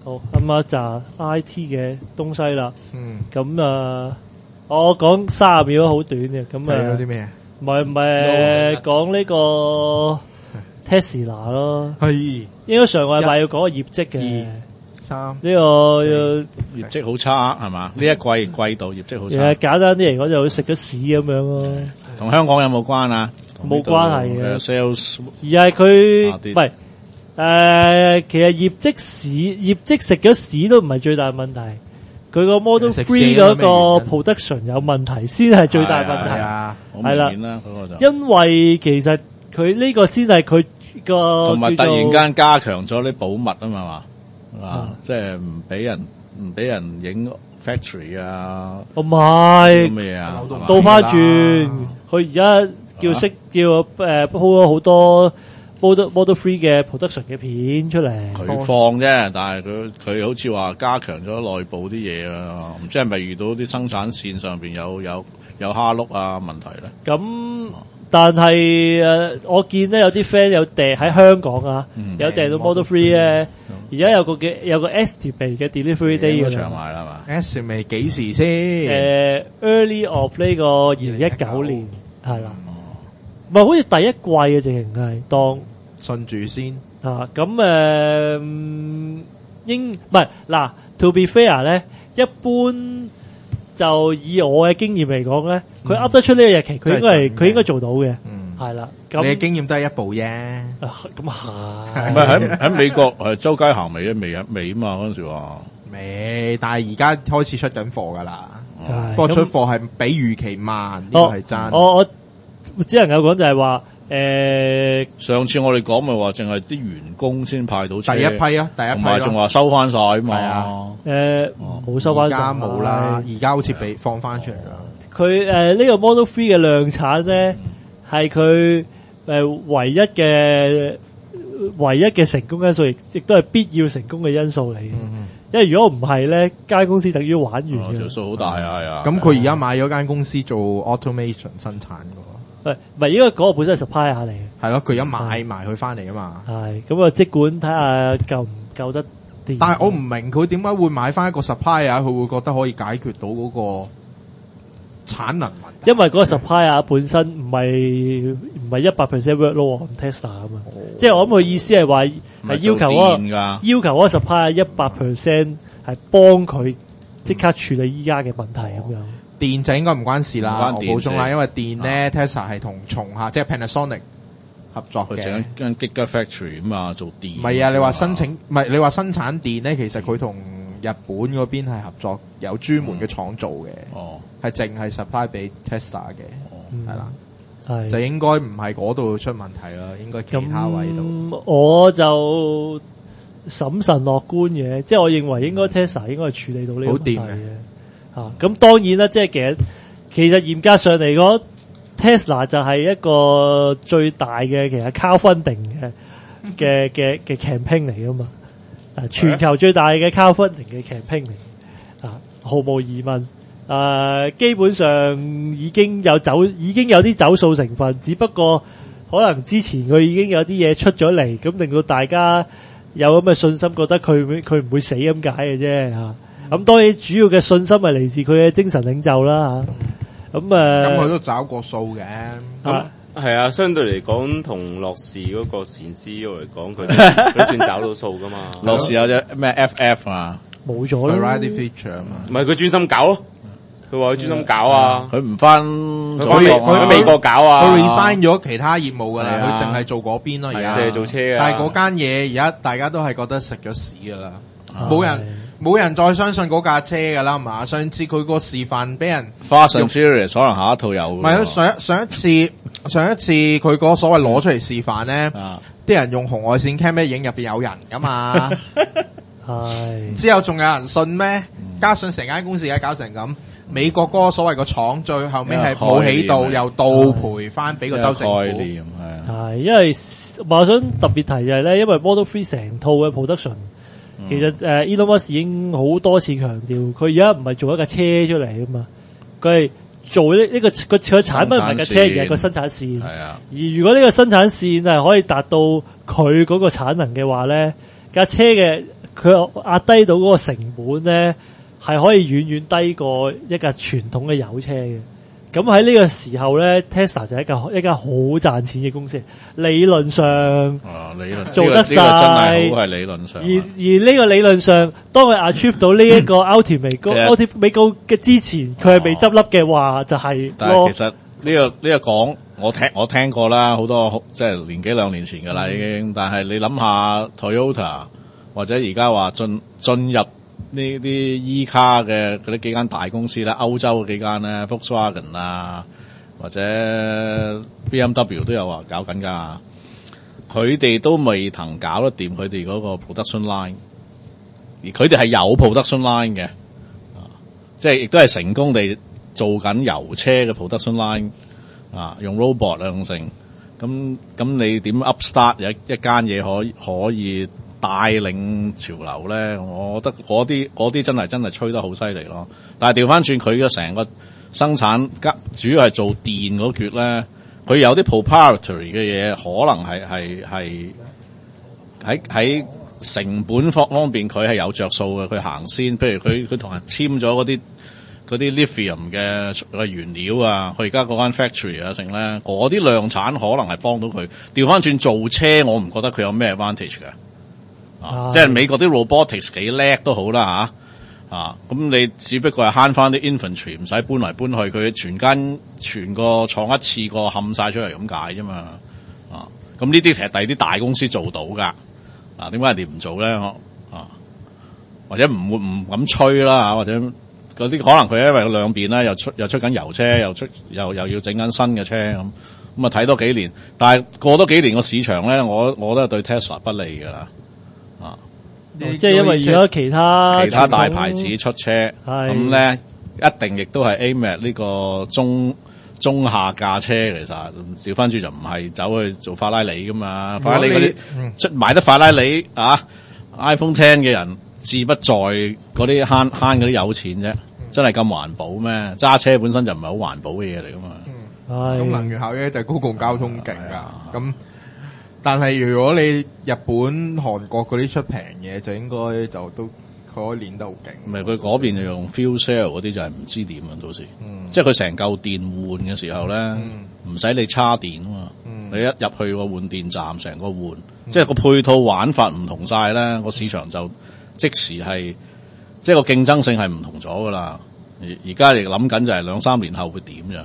好，咁就 I T 嘅東西啦。咁我講30秒好短嘅。咁有啲咩？ 唔係講呢個 Tesla 咯。 係應該上個禮拜要講個業績嘅。 3 呢個業績好差係嘛？呢一季度業績好差。 簡單啲嚟講，就會食咗屎咁樣咯。 同香港有冇關啊？ 冇關係嘅 sales， 而係佢唔係其實業績食咗屎都唔係最大問題，佢個 Model 3嗰個 production 有問題先係最大問題。係啦，因為其實佢呢個先係佢個同埋突然間加強咗啲保密啊嘛。即係唔俾人影 factory 啊， 唔係咩啊， 倒翻轉，佢而家叫鋪咗好多 Model 3嘅 production 嘅片出嚟。 佢放啫，但係佢好似話加強咗內部啲嘢啊，唔知係咪遇到啲生產線上邊有蝦碌啊問題咧？ 咁但係我見咧有啲 friend 有訂喺香港啊，有訂到 Model 3咧。而家有個 estimate 嘅 delivery day 嘅長賣啦嘛 ，estimate 幾時先 ？early of 呢個2019年係啦，唔係好似第一季嘅，直情係當順住先啊。咁唔係嗱 ，to be fair 咧，一般就以我嘅經驗嚟講咧，佢噏得出呢個日期，佢應該做到嘅。係啦，咁你嘅經驗都係一步啫。 咁唔係喺美國係周街行未啊嘛嗰陣時話未，但係而家開始出緊貨噶啦。不過出貨係比預期慢，呢個係真。 我只能夠講就係話， 上次我哋講咪話淨係啲員工先派到車， 第一批啊，同埋仲話收翻晒啊嘛。 冇收翻晒， 而家冇啦，而家好似被放翻出嚟啦。 佢呢個 Model 3嘅量產咧。係佢唯一嘅成功因素，亦都係必要成功嘅因素嚟嘅。因為如果唔係咧，間公司等於玩完嘅。 條數好大啊，係啊。 咁佢而家買咗間公司做 automation 生產嘅。 唔係，因為嗰個本身係 supplier 嚟嘅。 係咯，佢而家買埋佢翻嚟啊嘛。 係咁啊，即管睇下夠唔夠得掂。 但係我唔明佢點解會買翻一個 supplier，佢會覺得可以解決到嗰個產能問題， 因為嗰個 supplier 本身唔係100% work 咯，Tesla 啊嘛，即係我諗佢意思係話係要求嗰個 supplier 100% 係幫佢即刻處理依家嘅問題咁樣。 電就應該唔關事啦，我補充啦，因為電咧 Tesla 係同松下即係 Panasonic 合作嘅， 佢整間 Gigafactory 啊嘛，做電。 唔係啊，你話生產電咧，其實佢同日本嗰邊係合作，有專門嘅廠做嘅，係淨係 supply 俾 Tesla 嘅，係啦，就應該唔係嗰度出問題啦，應該其他位度。 我就審慎樂觀嘅，即係我認為應該 Tesla 應該係處理到呢個問題嘅。咁當然啦，即係其實嚴格上嚟講 ，Tesla 就係一個最大嘅其實 crowdfunding 嘅 campaign 嚟噶嘛。全球最大嘅 crowdfunding 嘅 campaign 嚟，毫無疑問，基本上已經有啲走數成分，只不過可能之前佢已經有啲嘢出咗嚟，咁令到大家有咁嘅信心，覺得佢唔會死咁解嘅啫嚇。咁當然主要嘅信心係嚟自佢嘅精神領袖啦嚇。咁佢都找過數嘅。 係啊，相對嚟講，同樂視嗰個前 CEO 嚟講，佢算找到數噶嘛。 樂視有隻咩 FF 啊， 冇咗啦。 Variety Feature 啊嘛， 唔係佢專心搞咯。佢話佢專心搞啊， 佢唔翻佢美國搞啊。 佢 resign 咗其他業務噶啦，佢淨係做嗰邊咯，而家淨係做車啊。 但係嗰間嘢而家大家都係覺得食咗屎噶啦，冇人再相信嗰架車噶啦，係嘛？上次佢個示範俾人 Fast and Furious 可能下一套有。 唔係上一次佢嗰所謂攞出嚟示範咧，啲人用紅外線 cam 影入邊有人噶嘛，之後仲有人信咩？加上成間公司而家搞成咁，美國嗰個所謂個廠最後尾係冇起到，又倒賠翻俾個州政府。 係因為我想特別提就係咧，因為 Model 3成套嘅 production。其實Elon Musk 已經好多次強調，佢而家唔係做一架車出嚟啊嘛，佢係做呢個佢產品唔係架車，而係個生產線。係啊，而如果呢個生產線係可以達到佢嗰個產能嘅話咧，架車嘅佢壓低到嗰個成本咧，係可以遠遠低過一架傳統嘅油車嘅。咁喺呢個時候咧 ，Tesla 就係一間好賺錢嘅公司，理論上做得晒， 真係好係理論上。 而呢個理論上，當佢 achieve 到呢一個 ultimate goal 嘅之前，佢係未執笠嘅話，就係。 但係其實呢個講，我聽過啦，好多即係年幾兩年前㗎啦已經。但係你諗下 Toyota 或者而家話進入呢啲 E 卡嘅嗰啲幾間大公司咧，歐洲嘅幾間咧 Volkswagen 啊，或者 BMW 都有話搞緊㗎，佢哋都未曾搞得掂佢哋嗰個 production line， 而佢哋係有 production line 嘅，即係亦都係成功地做緊油車嘅 production line， 用 robot 用成，咁你點 upstart 有一間嘢可以帶領潮流咧？我覺得嗰啲真係吹得好犀利咯。但係調翻轉佢嘅成個生產主要係做電嗰橛咧，佢有啲 proprietary 嘅嘢，可能係喺成本方面佢係有着數嘅。佢行先，譬如佢同人簽咗嗰啲 lithium 嘅原料啊，佢而家嗰間 factory 啊，成咧嗰啲量產可能係幫到佢。調翻轉做車，我唔覺得佢有咩 advantage 嘅。即係美國啲 robotics 幾叻都好啦咁你只不過係慳翻啲 infantry， 唔使搬嚟搬去，佢全個廠一次過冚晒出嚟咁解啫嘛。咁呢啲其實第二啲大公司做到噶。點解人哋唔做咧？或者唔敢吹啦，或者嗰啲可能佢因為兩邊咧又出緊油車，又要整緊新嘅車咁啊睇多幾年，但係過多幾年個市場咧，我都係對 Tesla 不利噶啦。 即係因為而家其他大牌子出車，咁咧一定亦都係 aim at 呢個中下價車。其實調翻轉就唔係走去做法拉利噶嘛，法拉利嗰啲買得法拉利iPhone X 嘅人，志不在嗰啲慳嗰啲有錢啫，真係咁環保咩？揸車本身就唔係好環保嘅嘢嚟噶嘛。 咁能源效益就係公共交通勁噶，咁。但係如果你日本、韓國嗰啲出平嘢，就應該就都佢可以練得好勁。 唔係佢嗰邊就用 fuel cell 嗰啲就係唔知點啊，到時，即係佢成嚿電換嘅時候咧，唔使你叉電啊嘛，你一入去個換電站成個換，即係個配套玩法唔同晒咧，個市場就即時係，即係個競爭性係唔同咗噶啦。而家亦諗緊就係2-3年後會點咋？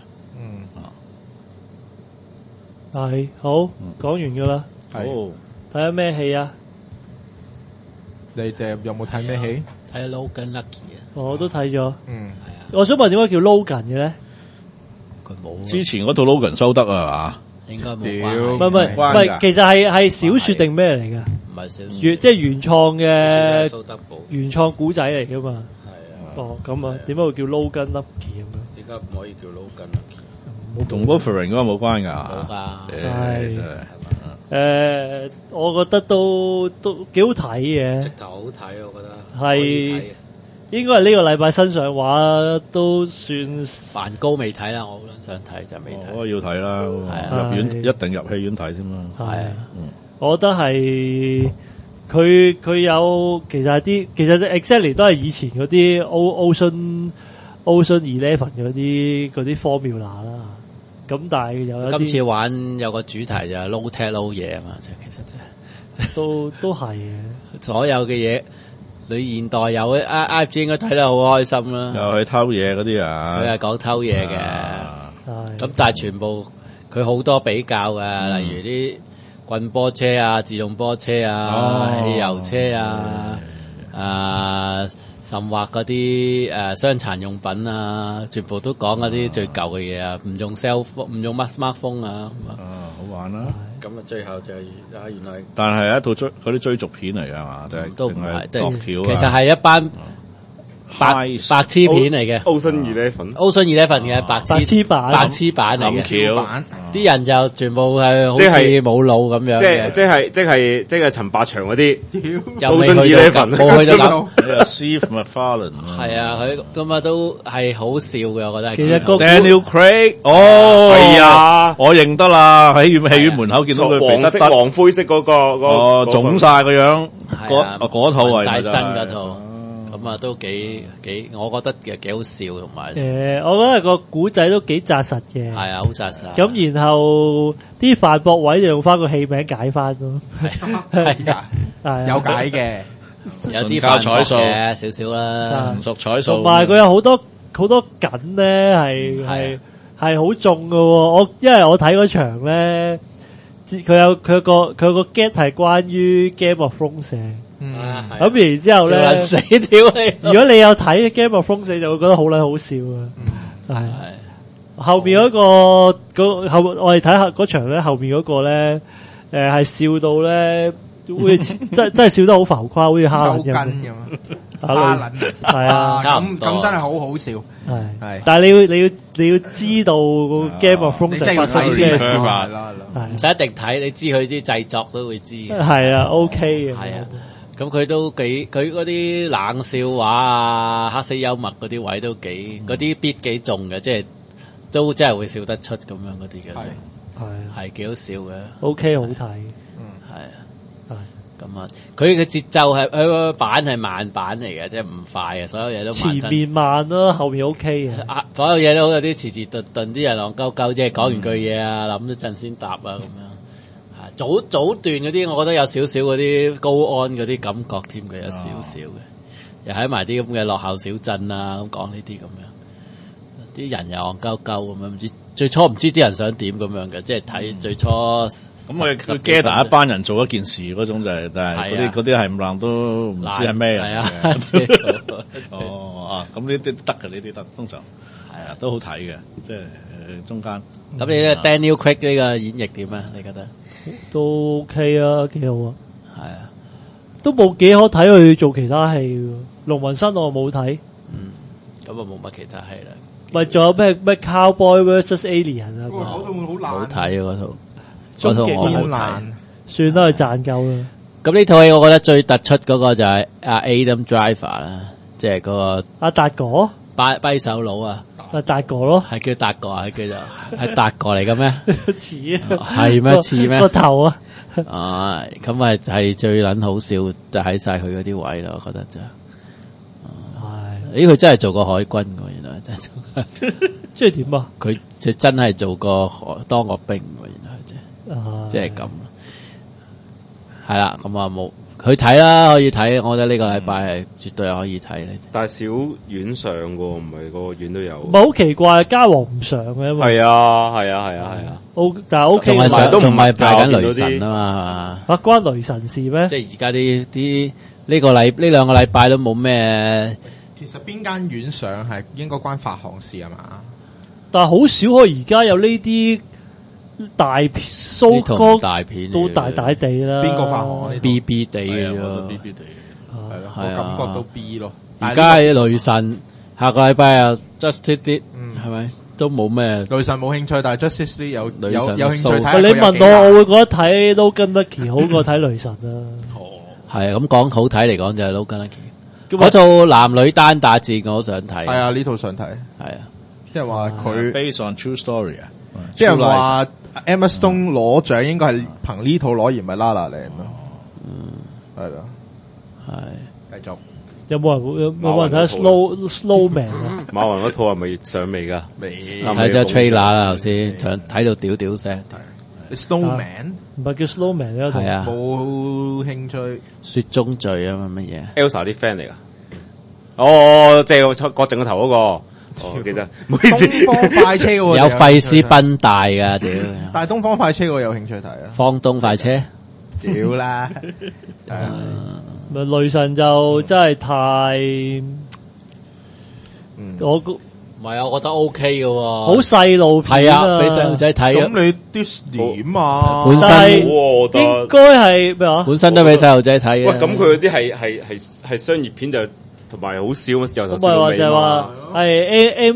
係好講完噶啦。好睇下咩戲啊？ 你哋有冇睇咩戲？ 睇 Logan Lucky 啊！ 我都睇咗。 係啊。 我想問點解叫 Logan 嘅咧？ 佢冇。 之前嗰套 Logan 收得啊嘛？應該冇關。 唔係，其實係小說定咩嚟噶？ 唔係小說。即係原創嘅蘇德堡原創古仔嚟噶嘛？ 係啊。 咁啊，點解會叫 Logan Lucky 咁樣？ 點解唔可以叫 Logan Lucky？ 同 Wolverine 嗰個冇關㗎。 冇㗎。 我覺得都幾好睇嘅。 直頭好睇，我覺得。 係應該係呢個禮拜新上畫都算。 梵高未睇啦，我好想睇就未睇。 我要睇啦，入院一定入戲院睇先啦。 係，我覺得係佢有其實 exactly 都係以前嗰啲 Ocean 11嗰啲 formula 啦。咁但係有今次玩有個主題就係撈踢撈嘢啊嘛，其實真係都係嘅。 所有嘅嘢，你現代有IFG 應該睇得好開心啦。 又去偷嘢嗰啲啊！ 佢係講偷嘢嘅，咁但係全部佢好多比較嘅，例如啲棍波車啊、自動波車啊、汽油車啊、甚或嗰啲傷殘用品啊，全部都講嗰啲最舊嘅嘢啊，唔用 smartphone 啊， 好玩啦！ 咁啊，最後就係原來， 但係一套嗰啲追逐片嚟㗎嘛， 都唔係， 國條其實係一班白痴片嚟嘅 Ocean Eleven 嘅白痴版嚟嘅，啲人就全部係好似冇腦咁樣嘅， 即係陳百祥嗰啲， 又未去到咁，冇去到咁。 Steve McFarlane 係啊，佢咁啊都係好笑嘅，我覺得。 其實個 Daniel Craig 係啊， 我認得啦，喺戲院門口見到佢黃灰色嗰個腫晒個樣，嗰套係晒身嗰套。咁啊，都幾，我覺得幾好笑，同埋我覺得個古仔都幾紮實嘅。 係啊，好紮實。 咁然後啲范博位就用翻個戲名解翻咯。 係有解嘅， 有啲反彩數嘅少少啦， 純屬彩數。 同埋佢有好多梗咧，係好中㗎喎。因為我睇嗰場咧，佢有個 get 係關於 Game of Thrones 嘅。咁然之後咧， 死屌你！ 如果你有睇 Game of Thrones，你就會覺得好撚好笑啊！係後面嗰個我哋睇下嗰場咧，後面嗰個咧，係笑到咧，會真係笑得好浮誇，好似蝦撚咁。 蝦撚係啊， 咁真係好好笑。係， 但係你要知道個 Game of Thrones 發生咩事， 唔使一定睇，你知佢啲製作都會知。 係啊 ，OK 嘅。 係啊。咁佢都佢嗰啲冷笑話啊、黑色幽默嗰啲位都嗰啲 beat 幾重嘅，即係都真係會笑得出咁樣嗰啲嘅，係幾好笑嘅 ，OK 好睇， 係咁啊，佢嘅節奏係佢個版係慢版嚟嘅，即係唔快嘅，所有嘢都慢。 前面慢咯，後面 OK 嘅， 所有嘢都好有啲遲遲頓頓，啲人戇鳩鳩，即係講完句嘢啊，諗一陣先答啊咁樣。早段嗰啲，我覺得有少少嗰啲高安嗰啲感覺添，佢有少少嘅，又喺埋啲咁嘅落後小鎮啊，咁講呢啲咁樣，啲人又戇鳩鳩咁樣，唔知最初唔知啲人想點咁樣嘅，即係睇最初咁佢 gather 一班人做一件事嗰種就係，但係嗰啲係唔爛都唔知係咩人嘅。咁呢啲得嘅，呢啲得，通常係啊，都好睇嘅，即係中間。 咁你咧 Daniel Craig 呢個演繹點啊？你覺得？ 都 OK 啊，幾好啊， 係啊， 都冇幾可睇佢做其他戲嘅，龍紋身我冇睇， 咁啊冇乜其他戲啦。 咪仲有咩 Cowboy vs Alien 啊？ 嗰套會好爛， 好睇啊嗰套， 嗰套我好爛， 算啦，佢賺夠啦。 咁呢套戲我覺得最突出嗰個就係阿 Adam Driver 啦，即係嗰個阿達哥， 跛手佬啊。 達哥咯， 係叫達哥啊，叫做係達哥嚟嘅咩？ 似啊， 係咩似咩？ 個頭啊， 咁咪係最撚好笑，就喺晒佢嗰啲位啦，我覺得就係，佢真係做過海軍嘅，原來真係， 即係點啊？ 佢就真係做過當過兵嘅，原來即係咁，係啦，咁啊冇。去睇啦，可以睇，我覺得呢個禮拜係絕對係可以睇。 但係小院上喎，唔係個個院都有。 唔係好奇怪，嘉禾唔上嘅。 係啊。 但係 OK， 仲係排緊雷神啊嘛。 關雷神事咩？ 即係而家啲呢兩個禮拜都冇咩。 其實邊間院上係應該關發行事啊嘛？ 但係好少可而家有呢啲。大片蘇哥大片都大大地啦， 邊個發行 ？B B 地嘅 ，B B 地係咯，我感覺到 B 咯。 而家係雷神，下個禮拜啊 Justice League，係咪都冇咩？ 雷神冇興趣，但係 Justice League 有興趣睇。 你問我會覺得睇 Logan Lucky 好過睇雷神啊？ 係啊，咁講好睇嚟講就係 Logan Lucky。嗰套男女單打戰我好想睇。係啊，呢套想睇。 係啊， 即係話佢 based on true story 啊， 即係話。Emma Stone 攞獎應該係憑呢套攞，而唔係 La La Land 咯。係咯，係繼續。有冇人睇 Snowman 啊？ 馬雲嗰套係咪上未㗎？ 未睇咗 trailer 啦，頭先睇到屌屌聲。 Snowman 唔係叫 Snowman 呢？ 係啊， 冇興趣。 雪中罪啊嘛，乜嘢 ？Elsa 啲 friend 嚟㗎。哦，即係割正個頭嗰個。我記得，唔好意思。 東方快車嗰個有費斯賓大噶，屌！ 但係東方快車我有興趣睇啊。 方東快車， 屌啦！ 雷神就真係太，我唔係啊，我覺得 OK 嘅喎， 好細路片係啊，俾細路仔睇啊。 咁你 Disney 嘛， 本身我覺得應該係咩話？ 本身都俾細路仔睇喂， 嘅。 咁佢嗰啲係商業片就同埋好少，由頭咁笑到尾咪話就係話係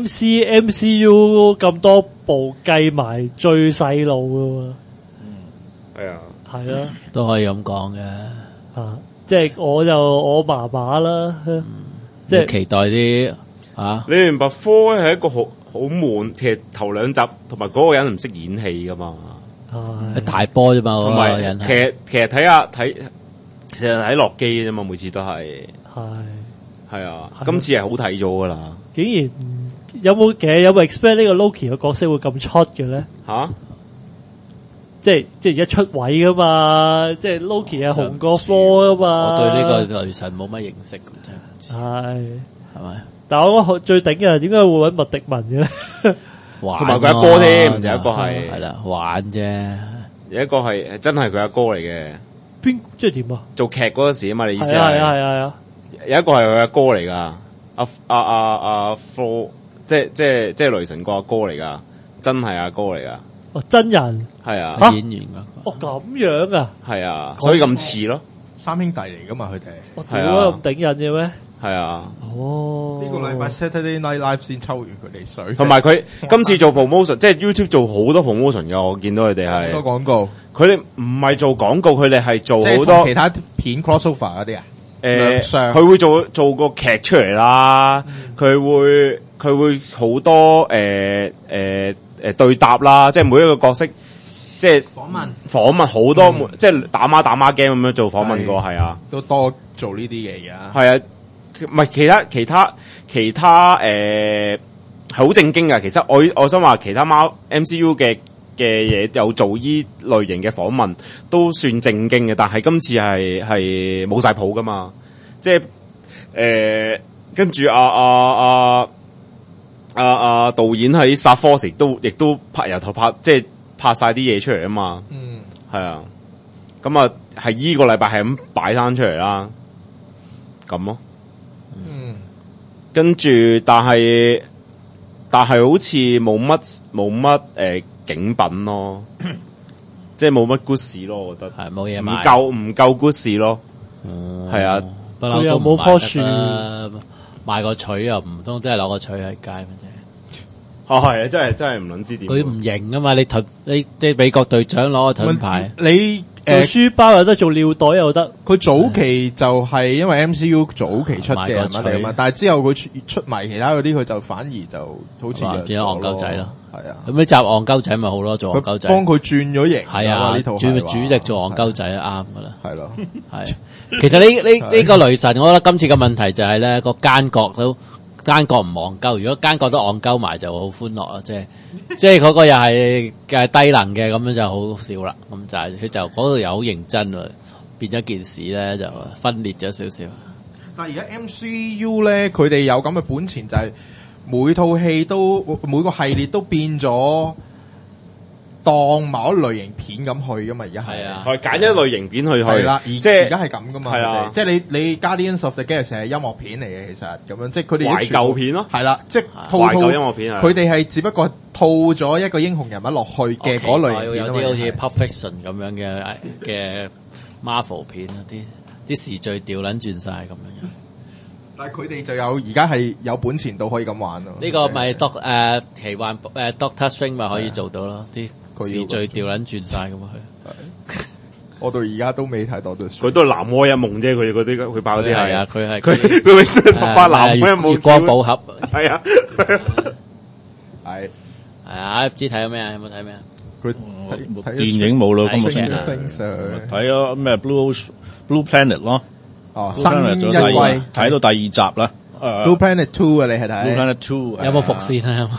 MCU 咁多部計埋最細路嘅係啊， 喎，係啊， 都可以咁講嘅。 即係我麻麻啦，即係期待啲啊！ 你明白科係一個好悶，其實頭兩集同埋嗰個人唔識演戲噶嘛， 係大波啫嘛， 同嗰個人埋其實睇成日睇落機啫嘛，每次都係啊，今次係好睇咗噶啦， 竟然有冇 expect 呢個 Loki 嘅角色會咁出嘅咧？ 吓？ 即係一出位噶嘛，即係 Loki 係紅過科噶嘛。 我對呢個雷神冇乜認識，真係唔知係咪？ 但係我覺得最頂嘅係點解會揾麥迪文嘅咧？ 同埋佢阿哥添，有一個係啦玩啫， 有一個係真係佢阿哥嚟嘅。 邊即係點啊？ 做劇嗰陣時啊嘛，你意思係？ 係啊。 有一個係佢阿哥嚟噶，阿 Flo， 即係雷神個阿哥嚟噶，真係阿哥嚟噶。 哦，真人係啊， 演員哦咁樣啊， 係啊，所以咁似咯。 三兄弟嚟噶嘛，佢哋我屌咁頂人嘅咩？ 係啊， 呢個禮拜 Saturday Night Live 先抽完佢哋水， 同埋佢今次做 promotion， 即係 YouTube 做好多 promotion 噶，我見到佢哋係好多廣告。 佢哋唔係做廣告，佢哋係做好即係多其他片 crossover 嗰啲啊。 佢會做個劇出嚟啦，佢會好多對答啦，即係每一個角色，即係訪問好多，即係打孖 game 咁樣做訪問過，係啊， 都多做呢啲嘢啊。 係啊，唔係其他係好正經噶。其實我想話其他MCU 嘅嘢有做依類型嘅訪問都算正經嘅，但係今次係冇晒譜噶嘛，即係跟住導演喺殺科時亦都由頭拍，即係拍晒啲嘢出嚟啊嘛，係啊，咁啊係依個禮拜係咁擺翻出嚟啦，咁咯，跟住但係好似冇乜景品咯，即係冇乜 good 事咯，我覺得係冇嘢買， 唔夠 good 事咯，係啊， 不嬲都冇棵樹， 賣個錘又唔通真係攞個錘喺街咩啫？ 哦係啊，真係唔撚知點。 佢唔型啊嘛，你美國隊長攞個盾牌， 你做書包又得，做尿袋又得。 佢早期就係因為 MCU 早期出嘅人物嚟嘛，但係之後佢出埋其他嗰啲，佢就反而就好似變咗戇鳩仔咯。 係啊， 咁呢集戇鳩仔咪好咯，做戇鳩仔， 幫佢轉咗型。 係啊， 呢套轉主力做戇鳩仔啱噶啦。 係咯， 係。其實呢個雷神，我覺得今次嘅問題就係咧個奸角唔戇鳩，如果奸角都戇鳩埋就好歡樂啊！即係嗰個又係低能嘅，咁樣就好笑啦。咁就係佢就嗰度又好認真喎，變咗件事咧就分裂咗少少。 但係而家 MCU 咧，佢哋有咁嘅本錢，就係每套戲每個系列都變咗當某一類型片咁去噶嘛，而家係啊， 係揀一類型片去， 係啦，即係而家係咁噶嘛， 係啊， 即係你 Guardians of the Galaxy 係音樂片嚟嘅，其實咁樣，即係佢哋懷舊片咯， 係啦，即係懷舊音樂片啊， 佢哋係只不過套咗一個英雄人物落去嘅嗰類型片， 有啲好似 Pulp Fiction 咁樣嘅 Marvel 片啊，啲時序調撚轉晒咁樣。 但係佢哋就而家係有本錢到可以咁玩咯。 呢個咪奇幻Doctor Strange 咪可以做到咯，啲時序調撚轉晒咁啊佢。 我到而家都未睇到都。 佢都係南柯一夢啫，佢嗰啲佢爆嗰啲係啊， 佢永遠都拍南柯一夢。 月光寶盒係啊， 係啊 FG 睇咗咩啊？有冇睇咩啊？ 佢電影冇咯，今日睇咗咩 Blue Planet 咯。 哦，新一季睇到第二集啦。 Blue Planet 2啊，你係睇 Blue Planet 2 有冇伏線啊？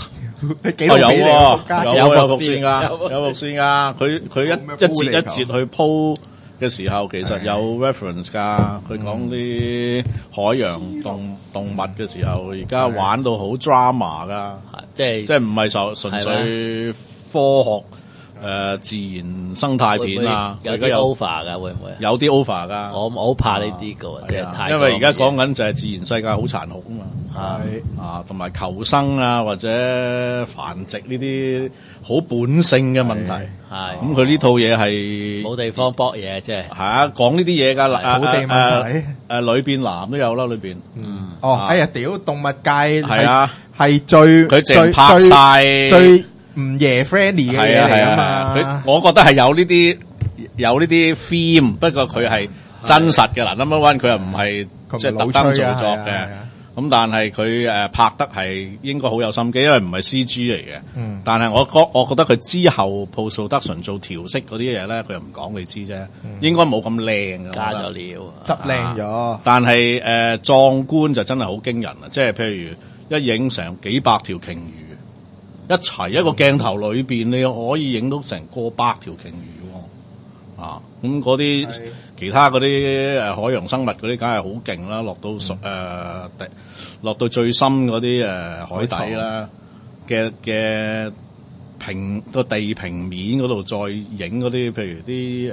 有伏線噶，有伏線噶。佢一節一節去鋪嘅時候，其實有 reference 噶。佢講啲海洋動物嘅時候，而家玩到好 drama 噶，即係唔係純粹科學自然生態片啊， 會唔會有啲 over 噶，會唔會？ 有啲 over 噶， 我好怕呢啲噶，即係太。 因為而家講緊就係自然世界好殘酷啊嘛， 係啊，同埋求生啊或者繁殖呢啲好本性嘅問題， 係咁佢呢套嘢係冇地方搏嘢，即係係啊，講呢啲嘢㗎啦， 土地問題， 女變男都有啦，裏邊， 哎呀，屌動物界係啊， 係最佢淨拍晒最唔爺 friendly 嘅嘢嚟啊嘛， 佢我覺得係有呢啲 theme， 不過佢係真實嘅啦。Number one 佢又唔係即係特登做作嘅，咁但係佢拍得係應該好有心機，因為唔係 CG 嚟嘅。但係我覺得佢之後 post production 做調色嗰啲嘢咧，佢又唔講你知啫，應該冇咁靚嘅， 加咗料， 執靚咗。 但係壯觀就真係好驚人啊！即係譬如一影成幾百條鯨魚。一齊一個鏡頭裏邊，你可以影到成過百條鯨魚喎，啊！咁嗰啲其他嗰啲海洋生物嗰啲，梗係好勁啦，落到最深嗰啲海底啦嘅個地平面嗰度再影嗰啲，譬如啲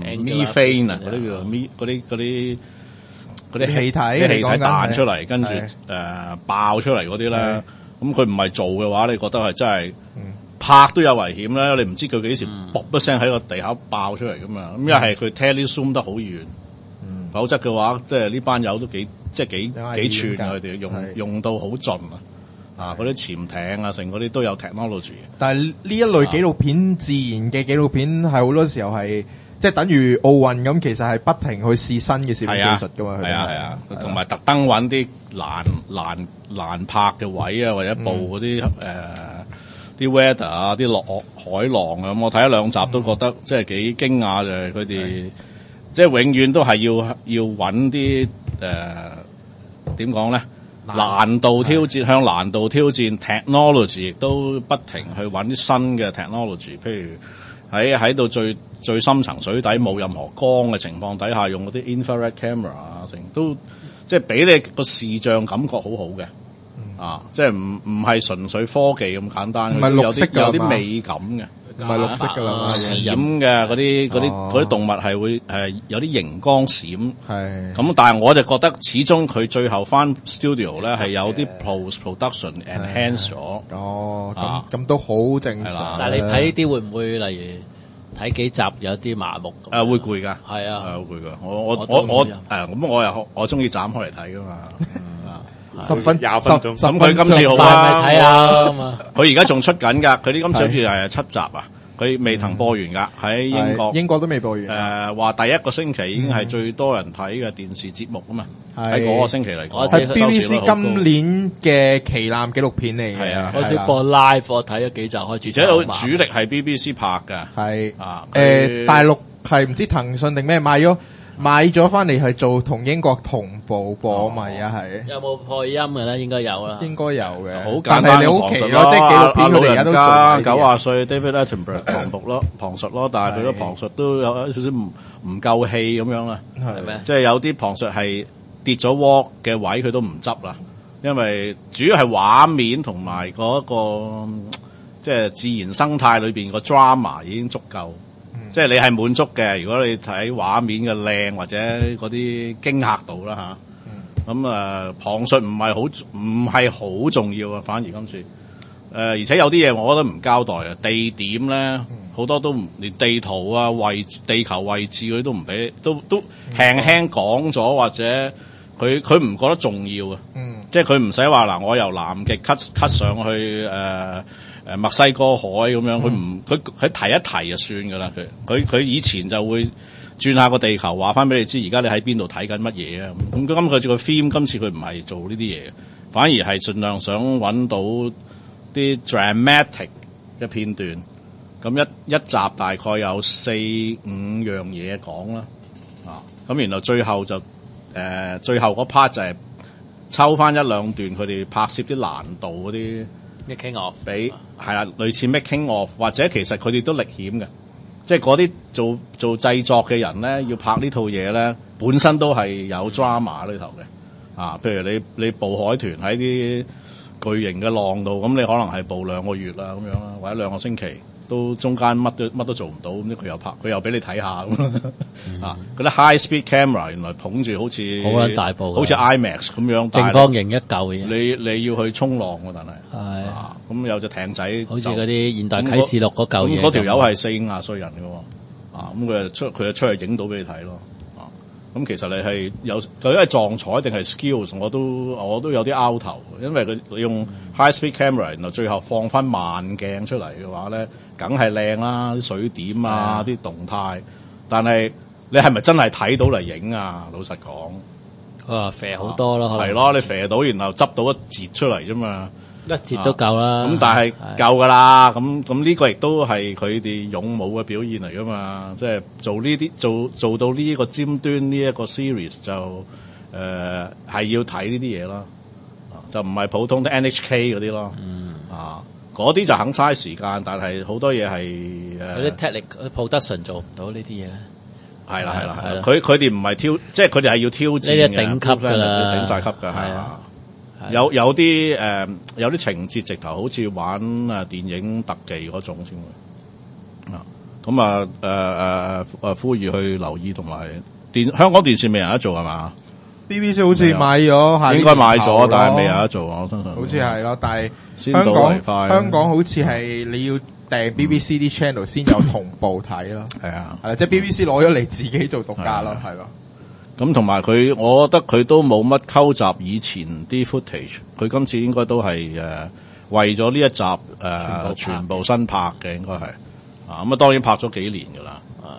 methane 啊，嗰啲叫嗰啲氣體彈出嚟，跟住爆出嚟嗰啲咧。咁佢唔係做嘅話，你覺得係真係拍都有危險啦！你唔知佢幾時卜一聲喺個地下爆出嚟噶嘛？咁一係佢 telezoom 得好遠，否則嘅話，即係呢班友都幾寸啊！佢哋用到好盡啊！嗰啲潛艇啊，成嗰啲都有 technology。 但係呢一類紀錄片，自然嘅紀錄片係好多時候係即係等於奧運咁，其實係不停去試新嘅攝影技術噶嘛。 係啊，同埋特登揾啲難拍嘅位啊，或者報嗰啲啲 weather 啊，啲落海浪啊，咁我睇一兩集都覺得即係幾驚訝，就係佢哋即係永遠都係要揾啲點講咧，難度挑戰向難度挑戰 technology， 亦都不停去揾啲新嘅 technology， 譬如喺到最深層水底冇任何光嘅情況底下，用嗰啲 infrared camera 啊，成都即係俾你個視像感覺好好嘅，即係唔係純粹科技咁簡單， 唔係綠色㗎， 有啲美感嘅， 唔係綠色㗎啦， 閃嘅嗰啲動物係會有啲熒光閃， 係咁，但係我就覺得始終佢最後翻 studio 咧係有啲 post production enhance 咗， 咁都好正常。 但係你睇呢啲會唔會例如？睇幾集有啲麻木， 會攰㗎， 係啊， 好攰㗎。咁我中意斬開嚟睇㗎嘛 ，10分20分鐘。 咁佢今次好啊，睇下嘛。 佢而家仲出緊㗎，佢啲今次好似係7集啊。佢未曾播完㗎，喺英國都未播完。 話第一個星期已經係最多人睇嘅電視節目啊嘛，喺嗰個星期嚟講， 係 BBC 今年嘅旗艦紀錄片嚟嘅。 係啊， 開始播 live，我睇咗幾集開始。 而且主力係 BBC 拍㗎。 係大陸係唔知騰訊定咩買咗翻嚟係做同英國同步播嘛，而家係有冇配音嘅咧？應該有啦， 應該有嘅。 好簡單，但係你好奇咯，即係紀錄片佢哋而家都做 90歲 David Attenborough 旁述咯，但係佢啲旁述都有少少唔夠氣咁樣啦， 係咩？ 即係有啲旁述係跌咗鑊嘅位佢都唔執啦，因為主要係畫面同埋嗰個即係自然生態裏邊個 drama 已經足夠。即係你係滿足嘅，如果你睇畫面嘅靚或者嗰啲驚嚇度啦吓，咁旁述唔係好重要啊，反而今次而且有啲嘢我覺得唔交代啊，地點咧好多都連地圖啊地球位置佢都唔俾，都輕輕講咗，或者佢唔覺得重要啊，即係佢唔使話嗱，我由南極 cut 上去墨西哥海咁樣，佢提一提就算噶啦。佢以前就會轉下個地球，話翻俾你知，而家你喺邊度睇緊乜嘢啊？咁佢個 theme 今次佢唔係做呢啲嘢，反而係盡量想揾到啲 dramatic 嘅片段。咁一集大概有4-5樣嘢講啦，咁然後最後就最後嗰 part 就係抽翻1-2段佢哋拍攝啲難度嗰啲。 making of 係啦，類似 making of， 或者其實佢哋都歷險嘅，即係嗰啲做製作嘅人咧，要拍呢套嘢咧，本身都係有 drama 呢頭嘅，譬如你捕海豚喺啲巨型嘅浪度，咁你可能係捕2個月啦咁樣啦，或者2個星期， 都中間乜都做唔到，咁佢又拍，佢又俾你睇下咁啊！嗰啲 high speed camera 原來捧住好似好撚大部， 好似 IMAX 咁樣， 正方形一嚿嘢。 你要去衝浪喎，但係咁有隻艇仔， 好似嗰啲現代啟示錄嗰嚿嘢。 嗰條友係40歲人嘅喎，咁佢就出去影到俾你睇咯。咁其實你係究竟係撞彩定係 skills，我都有啲拗頭，因為佢用 high speed camera，然後最後放翻慢鏡出嚟嘅話咧，梗係靚啦，啲水點啊，啲動態，但係你係咪真係睇到嚟影啊？老實講， 佢話肥好多咯， 係咯，你肥到然後執到一截出嚟啫嘛。 一截都夠啦， 咁但係夠噶啦，咁呢個亦都係佢哋勇武嘅表現嚟噶嘛，即係做呢啲做到呢個尖端呢一個 series 就係要睇呢啲嘢啦，就唔係普通的 NHK 嗰啲咯，嗰啲就肯嘥時間，但係好多嘢係有啲 technical production 做唔到呢啲嘢咧， 係啦，佢哋唔係即係佢哋係要挑戰嘅， 呢啲頂級噶啦， 頂晒級噶係啊。有啲情節直頭好似玩電影特技嗰種先啊，咁呼籲去留意，同埋香港電視未有得做係嘛 ？BBC 好似買咗， 應該買咗，但係未有得做，我相信。 好似係咯，但係先到為快。 香港好似係你要訂 BBC 啲 channel 先有同步睇咯。係啊，即係 BBC 攞咗嚟自己做獨家咯，係咯。 咁同埋佢，我覺得佢都冇乜溝集以前啲 footage， 佢今次應該都係為咗呢一集全部新拍嘅，應該係咁當然拍咗幾年噶啦，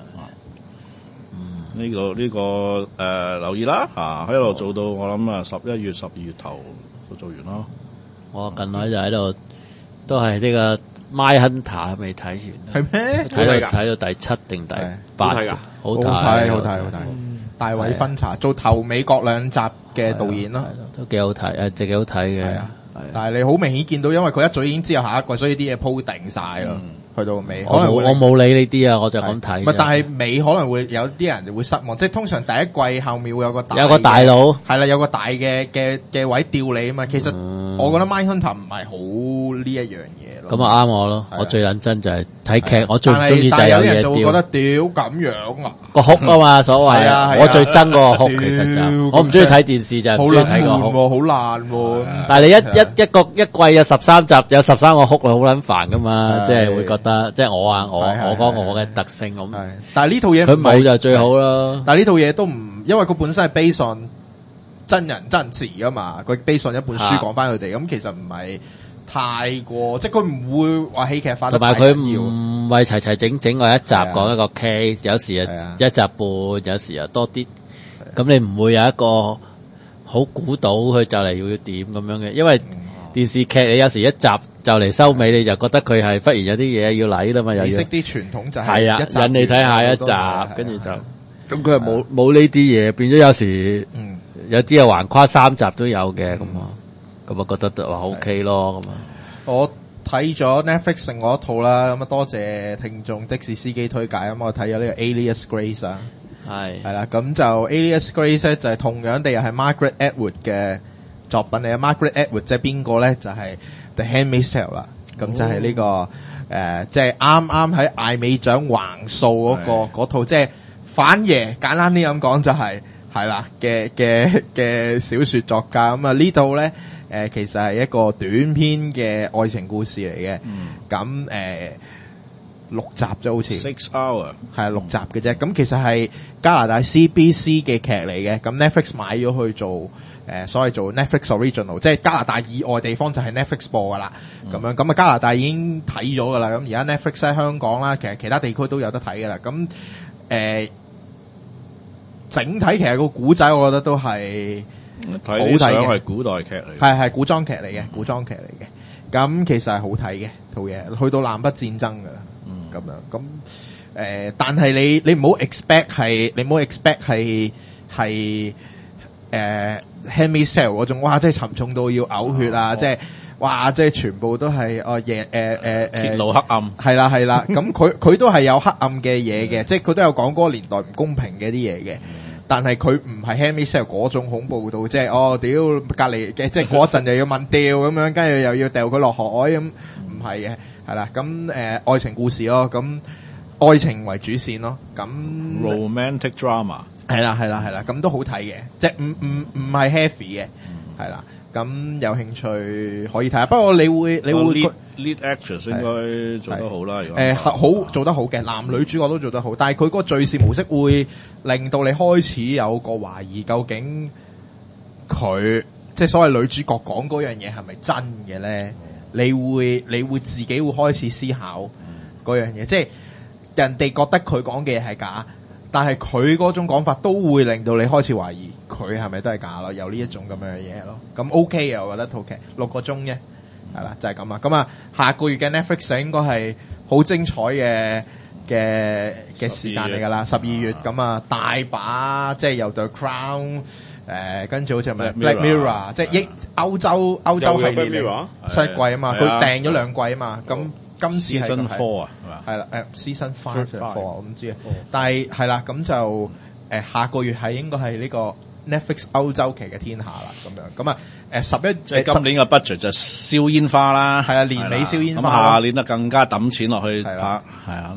呢個留意啦喺度做到我諗11月12月頭就做完咯。 我近來就喺度都係呢個 My Hunter 未睇完， 係咩？ 睇到第7定第8㗎，好睇。 大衛芬查做頭尾各2集嘅導演咯， 都幾好睇，幾好睇嘅。 但係你好明顯見到，因為佢一早已經知道下一季，所以啲嘢鋪定晒咯。去到尾，可能我冇理呢啲啊，我就咁睇。 但係尾可能會有啲人會失望，即係通常第一季後面會有個大佬， 係啦，有個大嘅位吊你啊嘛。其實我覺得 Mindhunter 唔係好呢一樣嘢咯。 咁啊啱我咯，我最認真就係睇劇，我最唔中意就係有啲人就會覺得屌咁樣啊個哭啊嘛，所謂我最憎個哭，其實就我唔中意睇電視就唔中意睇個哭， 好爛喎。 但係你一季有13集，有13個哭，好撚煩噶嘛，即係會覺得即係我講我嘅特性咁。 但係呢套嘢佢冇就最好啦。 但係呢套嘢都唔，因為佢本身係 based on 真人真事噶嘛，佢 based on 一本書講翻佢哋，咁其實唔係太過，即係佢唔會話戲劇化得太緊要。同埋佢唔係齊整我一集講一個 case，有時一集半，有時又多啲。咁你唔會有一個好估到佢就嚟要點咁樣嘅，因為電視劇你有時一集就嚟收尾，你就覺得佢係忽然有啲嘢要嚟啦嘛，又要識啲傳統就係引你睇下一集，跟住就咁佢係冇呢啲嘢，變咗有時有啲係橫跨3集都有嘅咁啊，咁啊覺得話 OK 咯咁啊。 我睇咗 Netflix 另外一套啦，咁啊多謝聽眾的士司機推介，咁我睇咗呢個 Alias Grace 啊，係啦，咁就 Alias Grace 咧就係同樣地又係 Margaret Atwood 嘅作品嚟啊。Margaret Atwood 即係邊個咧？就係 The Handmaid's Tale 啦。咁就係呢個即係啱啱喺艾美獎橫掃嗰套，即係反爺簡單啲咁講就係啦嘅小說作家。咁啊呢套咧其實係一個短篇嘅愛情故事嚟嘅。咁6集啫，好似 6 hour 係6集嘅啫。咁其實係加拿大 CBC 嘅劇嚟嘅。咁 Netflix 買咗去做所謂做 Netflix Original， 即係加拿大以外地方就係 Netflix 播噶啦。咁樣咁啊加拿大已經睇咗噶啦。咁而家 Netflix 喺香港啦，其實其他地區都有得睇噶啦。咁整體其實個古仔我覺得都係好睇嘅， 係古代劇嚟， 係古裝劇嚟嘅，古裝劇嚟嘅。咁其實係好睇嘅套嘢，去到南北戰爭噶啦。咁樣咁但係你唔好 expect 係，你唔好 expect 係Handmaid's Tale 嗰種，哇！即係沉重到要嘔血啊！即係哇！即係全部都係揭露黑暗， 係啦。咁佢都係有黑暗嘅嘢嘅，即係佢都有講嗰個年代唔公平嘅啲嘢嘅。但係佢唔係 Handmaid's Tale 嗰種恐怖到，即係屌隔離嘅，即係嗰陣又要問吊咁樣，跟住又要掉佢落海咁，唔係嘅，係啦。咁愛情故事咯，咁愛情為主線咯，咁 romantic drama 係啦，咁都好睇嘅，即係唔係 heavy 嘅，係啦。咁有興趣可以睇下，不過你會 lead actress 應該做得好啦。 好做得好嘅，男女主角都做得好，但係佢嗰個敘事模式會令到你開始有個懷疑，究竟佢即係所謂女主角講嗰樣嘢係咪真嘅咧？你會自己會開始思考嗰樣嘢，即係人哋覺得佢講嘅嘢係假。但係佢嗰種講法都會令到你開始懷疑佢係咪都係假咯，有呢一種咁樣嘅嘢咯。咁 OK 嘅，我覺得套劇6個鐘啫，係啦，就係咁啦。咁啊，下個月嘅 Netflix 應該係好精彩嘅時間嚟㗎啦。12月咁啊，大把即係由 The Crown 跟住好似係咪 Black Mirror， 即係歐洲系列新季啊嘛，佢訂咗2季啊嘛，咁。今次係 Season 4啊，係嘛？ 係啦，Season 5 4我唔知啊。但係係啦，咁就下個月係應該係呢個 Netflix 歐洲期嘅天下啦，咁樣咁啊11 即係今年嘅 budget 就燒煙花啦， 係啊，年尾燒煙花， 咁下年就更加抌錢落去係啦， 係啊。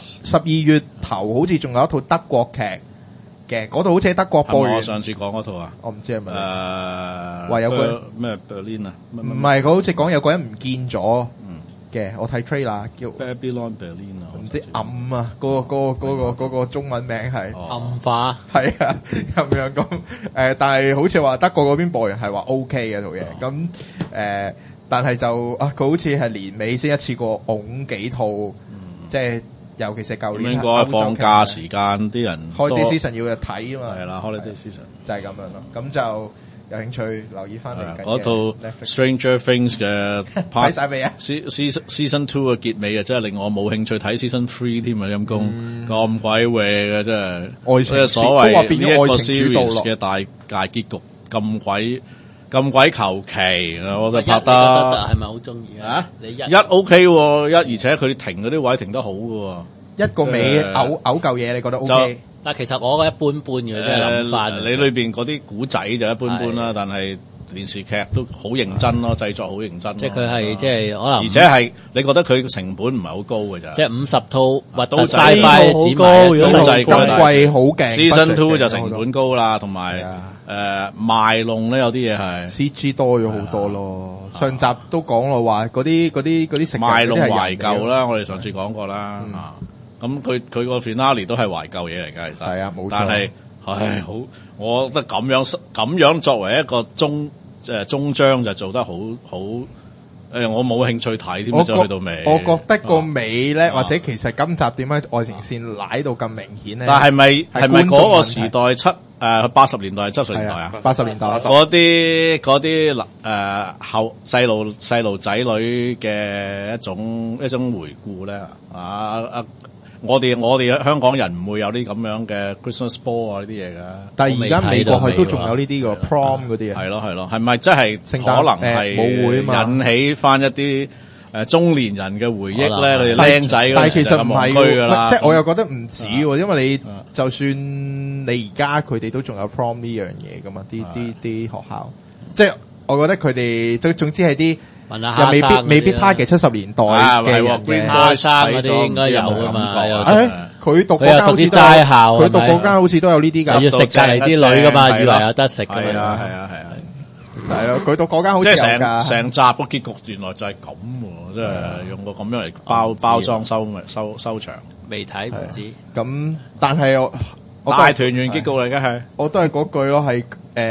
12月頭好似仲有一套德國劇嘅，嗰度好似喺德國播完。 我上次講嗰套啊， 我唔知係咪話有個咩 Berlin 啊？ 唔係，佢好似講有個人唔見咗。我睇 trailer 叫 Babylon Berlin 啊， 唔知暗啊，嗰個中文名係暗化， 係啊咁樣咁但係好似話德國嗰邊播完係話 OK 嘅套嘢，咁但係就佢好似係年尾先一次過拱幾套，即係尤其是舊年應該放假時間啲人開啲 season 要去睇啊嘛， 係啦，holiday season 就係咁樣咯，咁就。有興趣留意翻嚟緊嗰套 Stranger Things 嘅睇晒未啊 ？Season 2嘅結尾啊，真係令我冇興趣睇 Season 3添啊！陰公咁鬼搲嘅真係，即係所謂呢一個 series 嘅大結局咁鬼求其，我就拍得係咪好中意啊？你一 OK 喎，而且佢停嗰啲位停得好嘅喎， 一個尾嘔嚿嘢，你覺得 OK？ 但其實我覺得一般般嘅，即係諗翻。 你裏邊嗰啲古仔就一般般啦，但係電視劇都好認真咯，製作好認真。 即係佢係即係可能， 而且係你覺得佢成本唔係好高嘅咋？ 即係50套或都晒快好高， 今季好勁。 Season 2就成本高啦，同埋賣弄咧有啲嘢係 CG 多咗好多咯。上集都講咯，話嗰啲食賣弄懷舊啦，我哋上次講過啦。咁佢個 finale 都係懷舊嘢嚟㗎，其實係啊，冇錯。但係好，我覺得咁樣作為一個終章就做得好，我冇興趣睇添，就去到尾。 我覺得個尾咧，或者其實今集點解愛情線拉到咁明顯咧？ 但係咪嗰個時代80年代70年代啊 ？80年代嗰啲後細路仔女嘅一種回顧咧我哋香港人唔會有啲咁樣嘅 Christmas ball 啊呢啲嘢噶， 但係而家美國係都仲有呢啲個 prom 嗰啲啊， 係咯，係咪真係可能係舞會嘛引起翻一啲中年人嘅回憶咧？你哋僆仔嗰時就咁戇居噶啦， 即係我又覺得唔止喎，因為你就算你而家佢哋都仲有 prom 呢樣嘢噶嘛，啲學校，即係我覺得佢哋總之係啲。又未必 target 70年代嘅人嘅蝦生嗰啲應該有㗎嘛？ 佢讀嗰間好似齋校， 佢讀嗰間好似都有呢啲㗎。 要食隔離啲女㗎嘛？以為有得食㗎嘛？ 係咯，佢讀嗰間好似有㗎。 成集個結局原來就係咁喎，即係用個咁樣嚟包裝收場。 未睇唔知。 咁但係我大團圓結局嚟嘅係， 我都係嗰句咯，係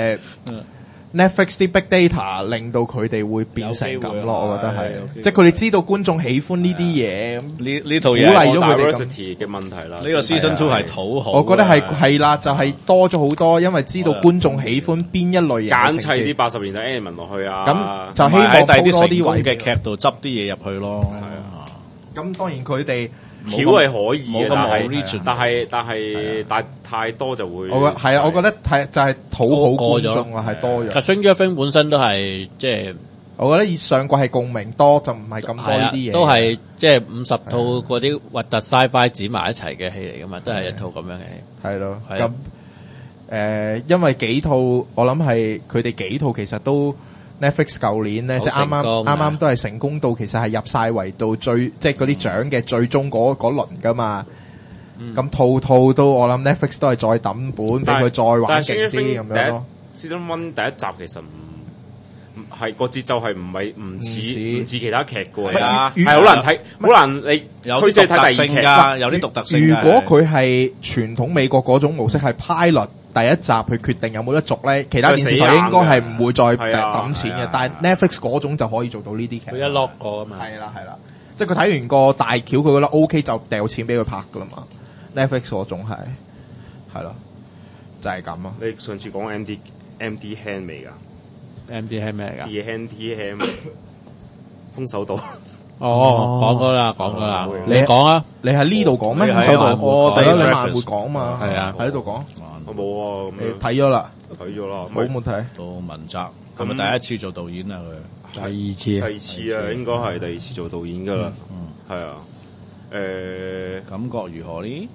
Netflix 啲 big data 令到佢哋會變成咁咯，我覺得係，即係佢哋知道觀眾喜歡呢啲嘢， 呢套嘢鼓勵咗佢哋 diversity 嘅問題啦。 呢個 season 2係討好， 我覺得係啦，就係多咗好多，因為知道觀眾喜歡邊一類型， 揀砌啲80年代 element 落去啊， 咁就希望喺第啲成功嘅劇度執啲嘢入去咯。係啊，咁當然佢哋。 橋係可以嘅，但係太多就會。我覺得就係討好觀眾啊，係多咗。 Stranger Things 本身都係即係， 我覺得上季係共鳴多，就唔係咁多呢啲嘢。 都係即係50套嗰啲核突 sci-fi 剪埋一齊嘅戲嚟噶嘛，都係一套咁樣嘅戲。 係咯，咁因為幾套我諗係佢哋幾套其實都 Netflix 舊年咧，即係啱都係成功到，其實係入晒圍到最即係嗰啲獎嘅最終嗰輪噶嘛。咁套都我諗 Netflix 都係再抌本俾佢再玩勁啲咁樣咯。 Season 1第一集其實唔係個節奏係唔似其他劇嘅，係好難睇，好難你有啲獨特性㗎，有啲獨特性。 如果佢係傳統美國嗰種模式係 pilot 第一集去決定有冇得續咧，其他電視台應該係唔會再抌錢嘅。但係 Netflix 嗰種就可以做到呢啲劇。 佢一 lock 過啊嘛。 係啦，即係佢睇完個大橋，佢覺得 OK 就掉錢俾佢拍㗎啦嘛。Netflix 嗰種係咯，就係咁咯。 你上次講 MD Hand 未㗎 ？MD Hand 咩嚟㗎 ？DMD Hand 空手道。 講過啦，你講啊！ 你喺呢度講咩？空手道我哋你慢會講嘛？係啊，喺呢度講。 我冇啊， 睇咗啦， 冇睇。 到文澤，係咪第一次做導演啊？佢第二次啊，應該係第二次做導演㗎啦。係啊。 感覺如何呢？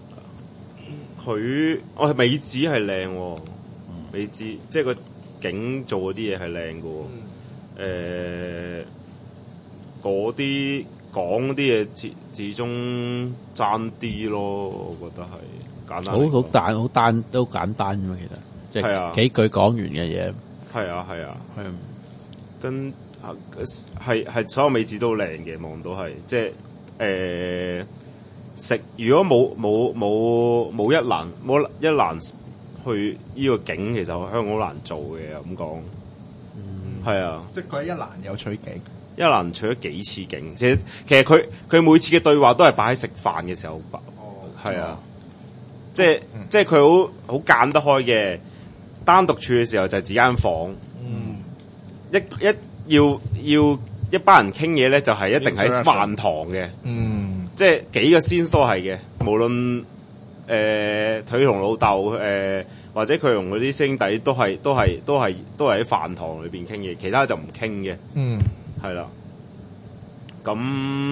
美指係靚喎，美指即係個景做嗰啲嘢係靚嘅喎。嗰啲講啲嘢始終爭啲咯，我覺得係簡單。 好簡單啫嘛，其實係啊， 幾句講完嘅嘢。係啊，跟係所有美指都靚嘅，望到係即係。如果冇一蘭去呢個景，其實香港好難做嘅咁講。係啊， 即係佢喺一蘭有取景， 一蘭取咗幾次景。其實佢每次嘅對話都係擺喺食飯嘅時候。係啊，即係佢好間得開嘅。單獨處嘅時候就係自己間房。要一班人傾嘢咧，就係一定喺飯堂嘅，即係幾個 scene 都係嘅，無論佢同老豆或者佢同嗰啲兄弟都係喺飯堂裏邊傾嘢，其他就唔傾嘅，係啦。咁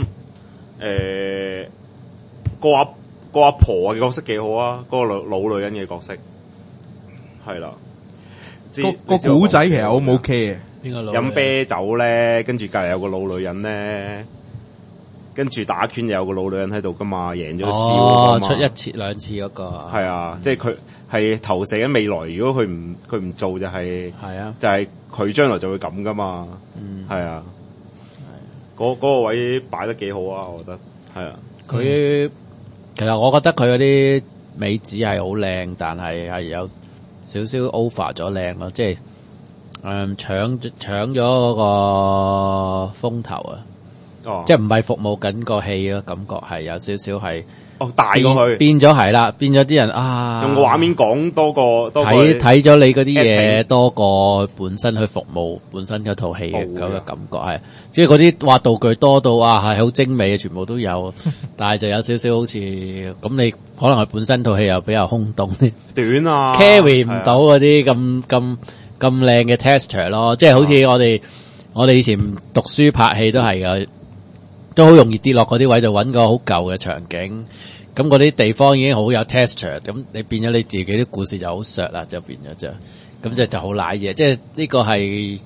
個阿婆嘅角色幾好啊，個老女人嘅角色係啦。 個古仔其實好唔 OK 嘅。 飲啤酒咧，跟住隔籬有個老女人咧，跟住打拳有個老女人喺度噶嘛，贏咗笑出一次兩次嗰個係啊，即係佢係投射緊未來。如果佢唔做就係就係佢將來就會咁噶嘛，係啊，嗰個位擺得幾好啊，我覺得係啊。 佢其實我覺得佢嗰啲美指係好靚，但係有少少 over 咗靚咯，即係。搶咗嗰個風頭啊！即係唔係服務緊個戲咯，感覺係有少少係大過佢變咗係啦，變咗啲人啊， 用個畫面講多過睇咗你嗰啲嘢多過本身去服務本身嗰套戲嘅咁嘅感覺係，即係嗰啲畫道具多到啊係好精美嘅，全部都有，但係就有少少好似咁，你可能佢本身套戲又比較空洞啲， 短啊 carry 唔到嗰啲咁靚嘅 texture 咯，即係好似我哋以前讀書拍戲都係噶，都好容易跌落嗰啲位，就揾個好舊嘅場景，咁嗰啲地方已經好有 texture，咁你變咗你自己啲故事就好削啦，就變咗咁就好瀨嘢，即係呢個係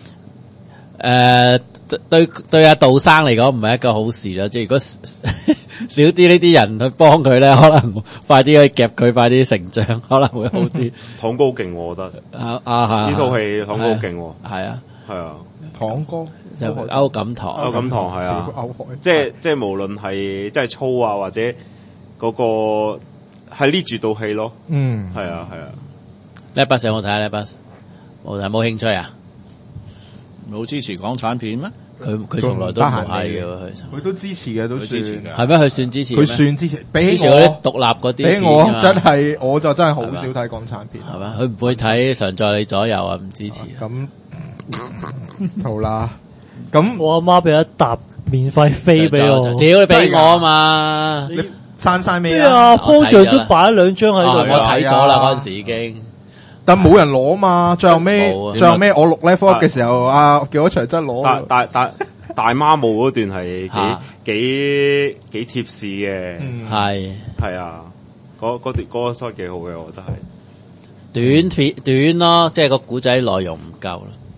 對阿杜生嚟講唔係一個好事啦，即係如果少啲呢啲人去幫佢咧，可能快啲可以夾佢，快啲成長，可能會好啲。 唐哥好勁，我覺得呢套戲唐哥好勁， 係啊， 唐哥就歐錦棠係啊，即係無論係即係粗啊，或者嗰個係呢住套戲咯，係啊。 呢筆有冇睇啊？呢筆冇興趣啊？ 冇支持港產片咩？ 佢從來都唔係嘅， 佢都支持嘅，都算係咩？佢算支持， 佢算支持。 比起我啲獨立嗰啲， 比我就真係好少睇港產片，係嘛？ 佢唔會睇常在你左右啊，唔支持。 咁好啦，咁我阿媽俾一沓免費飛俾我， 屌你俾我啊嘛！ 你刪晒咩啊？方丈都擺咗2張喺度， 我睇咗啦，嗰陣時已經。 但冇人攞嘛，最後尾我錄 level up 嘅時候，叫我長真攞。 大媽舞嗰段係幾貼士嘅，係啊，嗰個 shot 幾好嘅，我覺得係短咯，即係個古仔內容唔夠啦。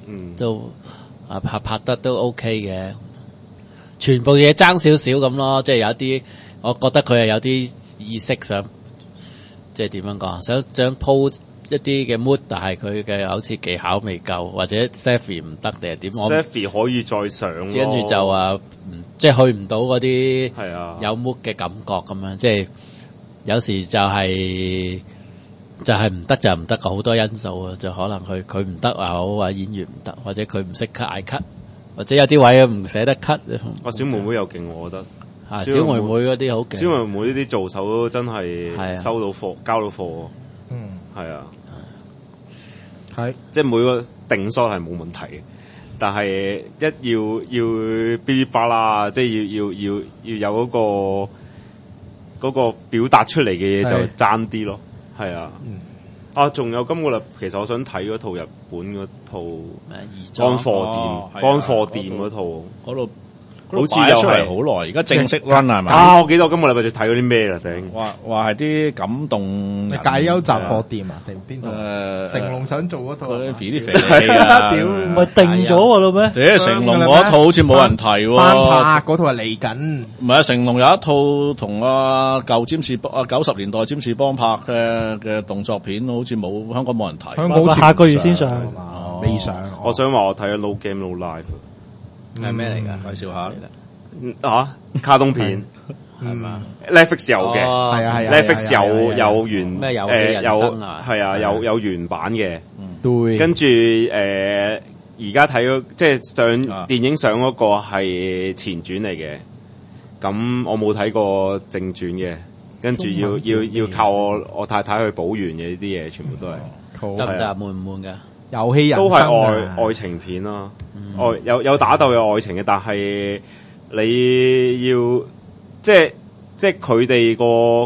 都拍得都 OK 嘅。全部嘢爭少少咁咯，即係有一啲，我覺得佢係有啲意識想，即係點樣講，想鋪一啲嘅 mood， 但係佢嘅好似技巧未夠，或者 Stephy 唔得定係點 ？Stephy 可以再上咯， 跟住就話，即係去唔到嗰啲有 mood 嘅感覺咁樣，即係有時就係唔得就唔得，好多因素啊，就可能佢唔得啊，好或者演員唔得，或者佢唔識 cut 嗌 cut。或者有啲位唔捨得 cut， 小妹妹又勁，我覺得。 小妹妹嗰啲好勁。 小妹妹呢啲做手真係收到貨，交到貨。係啊， 係， 即係每個定 shot 係冇問題嘅，但係一要嗶哩吧啦，即係要有嗰個表達出嚟嘅嘢就爭啲咯。係啊。仲有今個禮，其實我想睇嗰套日本嗰套乾貨店嗰套， 嗰度好似又係好耐，而家正式 run 係咪？ 我記得我今個禮拜就睇嗰啲咩啦，頂話係啲感動解憂雜貨店啊，定邊度？成龍想做嗰套， 肥啲肥啊， 屌， 唔係定咗㗎咯咩？ 成龍嗰套好似冇人提喎， 翻拍嗰套係嚟緊。 唔係啊，成龍有一套同舊占士90年代占士邦拍嘅動作片，好似冇香港冇人睇。 香港好似下個月先上， 未上。 我想話我睇咗 No Game No Life。 係咩嚟㗎？ 介紹下卡通片係嘛 ？Netflix 有嘅， 係啊 Netflix 有原咩遊戲人生啊？ 係啊，有原版嘅。 對。跟住而家睇咗即係上電影上嗰個係前傳嚟嘅，咁我冇睇過正傳嘅，跟住要靠我太太去補完嘅呢啲嘢，全部都係得唔得？悶唔悶㗎？ 遊戲人都係愛情片咯，有打鬥有愛情嘅，但係你要即係佢哋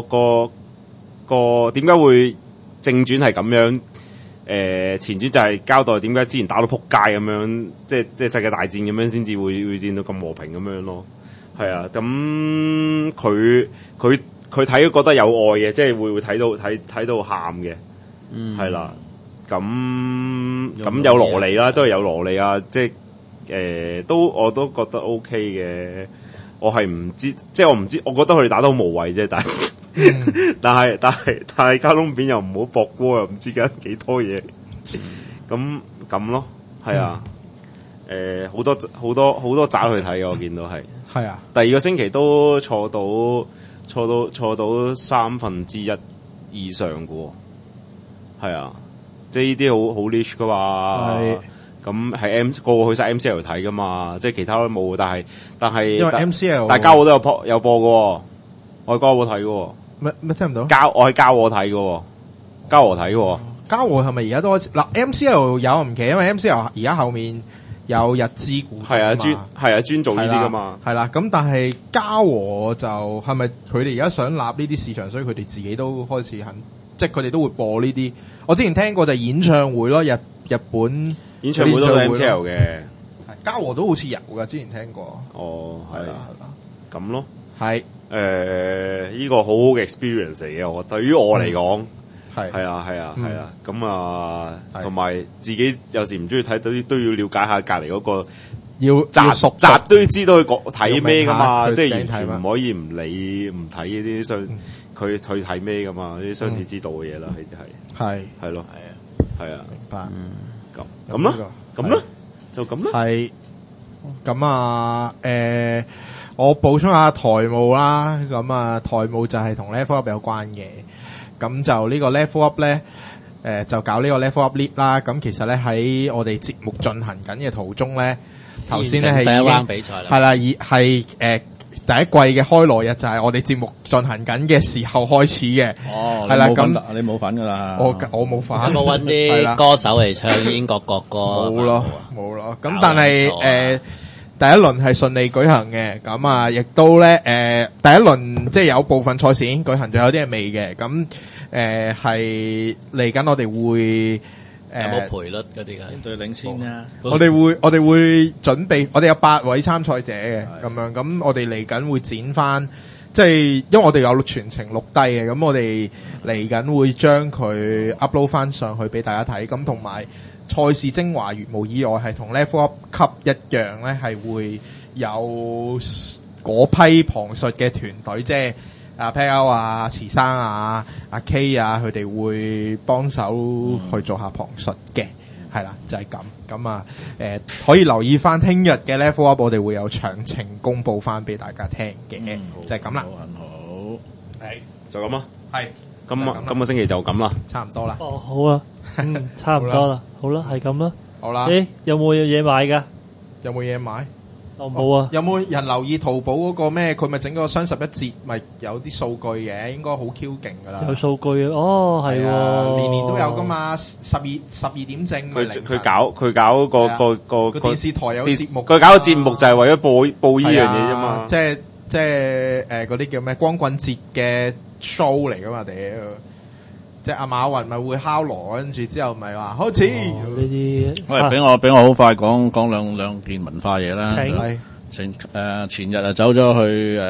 個點解會正傳係咁樣？前傳就係交代點解之前打到撲街咁樣，即係世界大戰咁樣先至會戰到咁和平咁樣咯。係啊，咁佢睇都覺得有愛嘅，即係會睇到喊嘅，係啦。咁有蘿莉啦，都係有蘿莉啊！即係我都覺得 OK 嘅。我係唔知，即係我唔知，我覺得佢哋打得好無謂啫。但係卡通片又唔好博歌，又唔知緊幾多嘢。咁咯，係啊。好多集去睇嘅，我見到係。係啊。第二個星期都坐到1/3以上嘅喎。係啊。即係呢啲好 niche 噶嘛，咁係個個去晒 MCL 睇噶嘛，即係其他都冇，但係因為 MCL，但係交我都有播嘅，我喺交我睇嘅，咩聽唔到？我喺交我睇嘅，交我睇嘅，交我係咪而家都開始？嗱 MCL 有唔奇，因為 MCL 而家後面有日資股，係啊專做呢啲噶嘛，係啦，咁但係交我就係咪佢哋而家想立呢啲市場，所以佢哋自己都開始即係佢哋都會播呢啲。我之前聽過就係演唱會咯，日本演唱會都係 MCL 嘅，嘉禾都好似有噶，之前聽過。哦，係啦，咁咯，係呢個好好嘅 experience 嚟嘅，我對於我嚟講係啊，咁啊，同埋自己有時唔中意睇到都要了解下隔籬嗰個，要熟習都要知道佢睇咩噶嘛，即係完全唔可以唔理唔睇呢啲佢睇咩噶嘛？呢啲雙子知道嘅嘢啦，係咯，係啊，明白。咁啦，就咁啦。係咁啊，我補充下台務啦。咁啊，台務就係同 level up 有關嘅。咁就呢個 level up 咧，就搞呢個 level up lift 啦。咁其實咧喺我哋節目進行緊嘅途中咧，頭先咧係第一 round 比賽啦，係啦，係第一季嘅開鑼日就係我哋節目進行緊嘅時候開始嘅。哦，係啦，咁你冇份噶啦，我冇份。有冇搵啲歌手嚟唱英國國歌？冇咯。咁但係第一輪係順利舉行嘅，咁啊亦都咧第一輪即係有部分賽事已經舉行，仲有啲係未嘅。咁係嚟緊我哋會。有冇賠率嗰啲㗎？對領先啊！我哋會準備，我哋有8位參賽者嘅咁樣，咁我哋嚟緊會剪翻，即係因為我哋有全程錄低嘅，咁我哋嚟緊會將佢 upload 翻上去俾大家睇，咁同埋賽事精華如無意外係同 Level Up 級一樣咧，係會有嗰批旁述嘅團隊，即係阿 Pao 啊、慈生啊、阿 K 啊，佢哋會幫手去做下旁述嘅。係啦，就係咁啊！可以留意翻聽日嘅 Level Up， 我哋會有詳情公佈翻俾大家聽嘅，就係咁啦。 好， 係就咁啦。 係今個星期就咁啦， 差唔多啦。 哦，好啊，差唔多啦，好啦，係咁啦。 好啦， 有冇嘢買㗎？ 有冇嘢買？ 冇啊！ 有冇人留意淘寶嗰個咩？佢咪整個雙11節，咪有啲數據嘅，應該好 Q 勁噶啦。 有數據哦，係喎， 年年都有噶嘛。12點正， 佢搞個電視台有節目， 佢搞個節目就係為咗報呢樣嘢啫嘛。 即係嗰啲叫咩光棍節嘅 show 嚟噶嘛？屌！即係阿馬雲咪會敲鑼，跟住之後咪話開始呢啲。 喂，俾我好快講兩件文化嘢啦。前日啊走咗去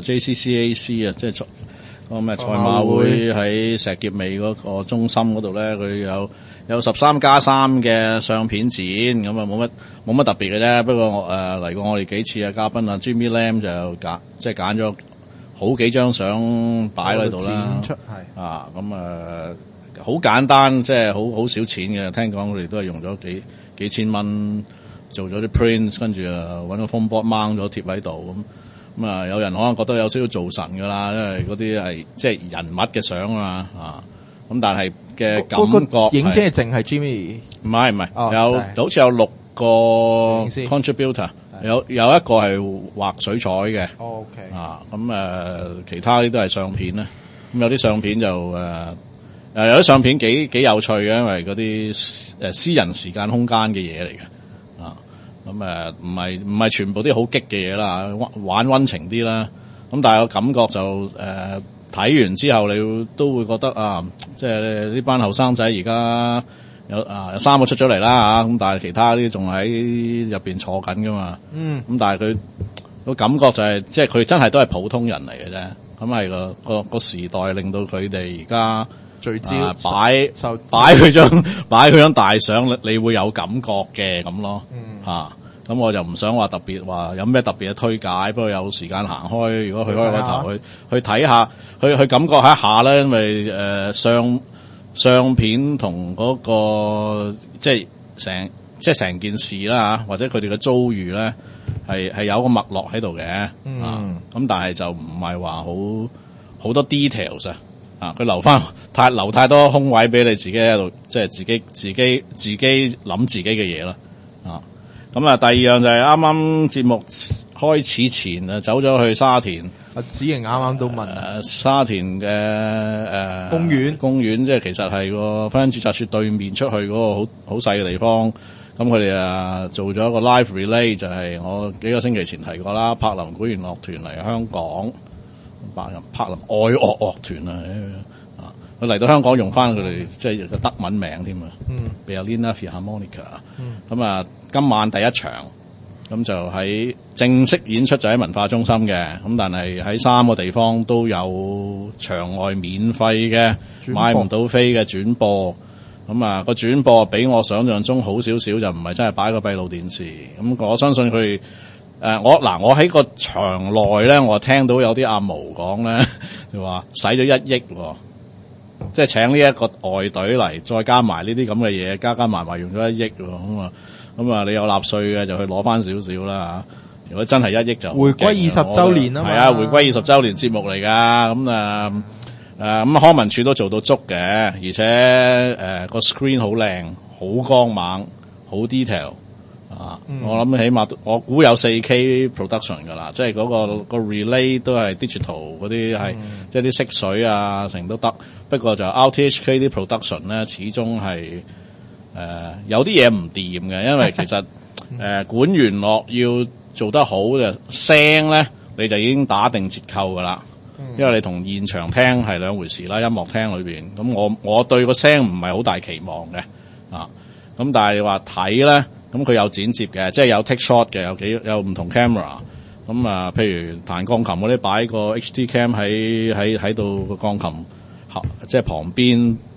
JCCAC 啊，即係嗰個咩賽馬會喺石硤尾嗰個中心嗰度咧，佢有13+3嘅相片展，咁啊冇乜特別嘅啫。不過嚟過我哋幾次嘅嘉賓啊 Jimmy Lam 就揀咗好幾張相擺喺度啦，咁好簡單，即係好少錢嘅。聽講佢哋都係用咗幾千蚊做咗啲 print， 跟住揾個 foam board 掹咗貼喺度咁啊。有人可能覺得有少少造神噶啦，因為嗰啲係即係人物嘅相啊咁但係嘅感覺影即係淨係 Jimmy， 唔係好似有6個 contributor。有一個係畫水彩嘅 ，OK 其他啲都係相片啦。咁有啲相片就有啲相片幾有趣嘅，因為嗰啲私人時間空間嘅嘢嚟嘅唔係全部啲好激嘅嘢啦，玩溫情啲啦。咁但係個感覺就睇完之後你都會覺得即係呢班後生仔而家。有3個出咗嚟啦咁但係其他啲仲喺入邊坐緊噶嘛。咁但係佢個感覺就係，即係佢真係都係普通人嚟嘅啫。咁係個時代令到佢哋而家聚焦擺佢張大相，你會有感覺嘅咁咯。咁我就唔想話特別話有咩特別嘅推介，不過有時間行開，如果去開個頭去睇下，去感覺一下咧，因為相片同嗰個即係成件事啦或者佢哋嘅遭遇咧係有個脈絡喺度嘅。咁但係就唔係話好多 details 佢留太多空位俾你自己喺度，即係自己諗自己嘅嘢啦。咁第二樣就係啱啱節目開始前走咗去沙田。 阿子瑩啱啱都問沙田嘅公園，即係其實係個婚姻註冊處對面出去嗰個好細嘅地方。咁佢哋做咗一個 live relay， 就係我幾個星期前提過啦。柏林管弦樂團嚟香港，柏林愛樂樂團佢嚟到香港用翻佢哋即係個德文名添Berliner Philharmoniker。咁今晚第一場。咁就喺正式演出就喺文化中心嘅，咁但係喺3個地方都有場外免費嘅買唔到飛嘅轉播。咁個轉播比我想象中好少少，就唔係真係擺個閉路電視。咁我相信佢我喺個場內咧，我聽到有啲阿毛講咧，就話使咗1億喎，即係請呢一個外隊嚟，再加埋呢啲咁嘅嘢，加埋用咗1億喎。咁你有納稅嘅就去攞翻少少啦。如果真係1億就回歸20週年啊嘛， 係啊，回歸20週年節目嚟噶。咁康文署都做到足嘅，而且個 screen 好靚，好光猛，好 detail 我諗起碼我估有 4K production 噶啦，即係嗰個 relay 都係 digital 嗰啲係，即係啲色水成都得。不過就 RTHK 啲 production 咧，始終係。有啲嘢唔掂嘅，因為其實管弦樂要做得好嘅聲咧，你就已經打定折扣噶啦。因為你同現場聽係兩回事啦，音樂廳裏邊。咁我對個聲唔係好大期望嘅咁但係話睇咧，咁佢有剪接嘅，即係有 take shot 嘅，有唔同 camera。咁譬如彈鋼琴嗰啲擺個 HD cam 喺度個鋼琴即係旁邊。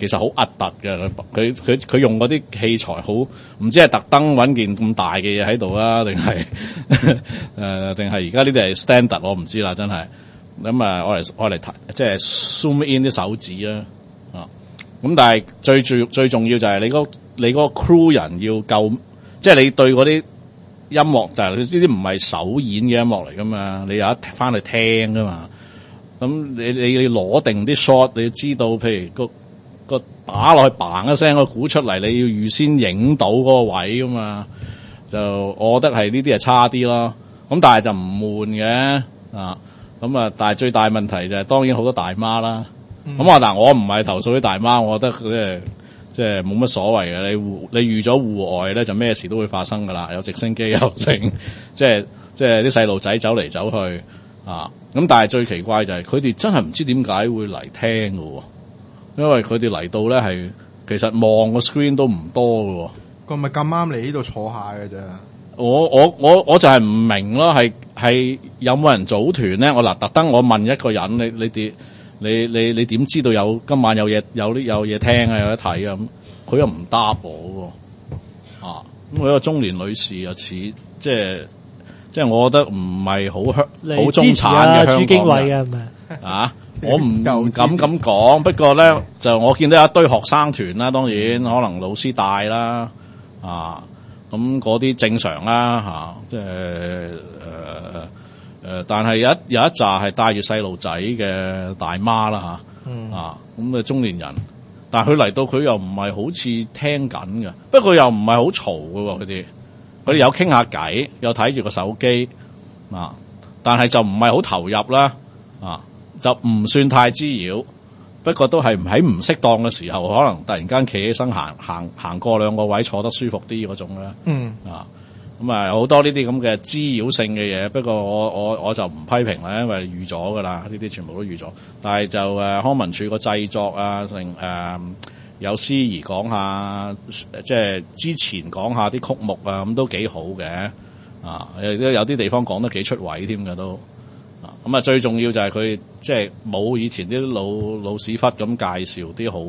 其實好核突嘅，佢用嗰啲器材好，唔知係特登揾件咁大嘅嘢喺度啊，定係定係而家呢啲係 standard， 我唔知啦，真係。咁啊，我嚟睇，即係 zoom in 啲手指啊，咁但係最重要就係你嗰個 crew 人要夠，即係你對嗰啲音樂，就係呢啲唔係首演嘅音樂嚟噶嘛，你有得翻去聽噶嘛。咁你要攞定啲 shot， 你要知道，譬如個打落去嘭一聲個鼓出嚟，你要預先影到嗰個位噶嘛。就我覺得係呢啲係差啲咯。咁但係就唔悶嘅啊。咁啊，但係最大問題就係當然好多大媽啦。咁嗱，我唔係投訴啲大媽，我覺得即係冇乜所謂嘅。你預咗戶外咧，就咩事都會發生噶啦。有直升機又剩，即係啲細路仔走嚟走去啊。咁但係最奇怪就係佢哋真係唔知點解會嚟聽喎。因為佢哋嚟到咧係其實望個 screen 都唔多喎。 佢咪咁啱嚟呢度坐下嘅啫。 我就係唔明咯，係有冇人組團咧？我特登我問一個人，你點知道今晚有嘢聽啊，有得睇啊？咁佢又唔答我喎。啊，咁佢一個中年女士又似即係我覺得唔係好中產嘅香港人。朱經緯嘅係咪啊？我唔敢咁講，不過咧就我見到有一堆學生團啦，當然可能老師帶啦，啊。咁嗰啲正常啦嚇，即係但係有一紮係帶住細路仔嘅大媽啦嚇，咁嘅中年人，但係佢嚟到佢又唔係好似聽緊嘅，不過又唔係好嘈嘅喎，佢哋有傾下偈，有睇住個手機啊，但係就唔係好投入啦，啊，就唔算太滋擾。不過都係喺唔適當嘅時候，可能突然間企起身行過兩個位坐得舒服啲嗰種啦。咁啊好多呢啲咁嘅滋擾性嘅嘢。不過我就唔批評啦，因為預咗噶啦，呢啲全部都預咗。但係就康文署個製作啊，有司儀講下，即係之前講下啲曲目啊，咁都幾好嘅。啊，有啲地方講得幾出位添嘅都。咁啊，最重要就係佢即係冇以前啲老屎忽咁介紹啲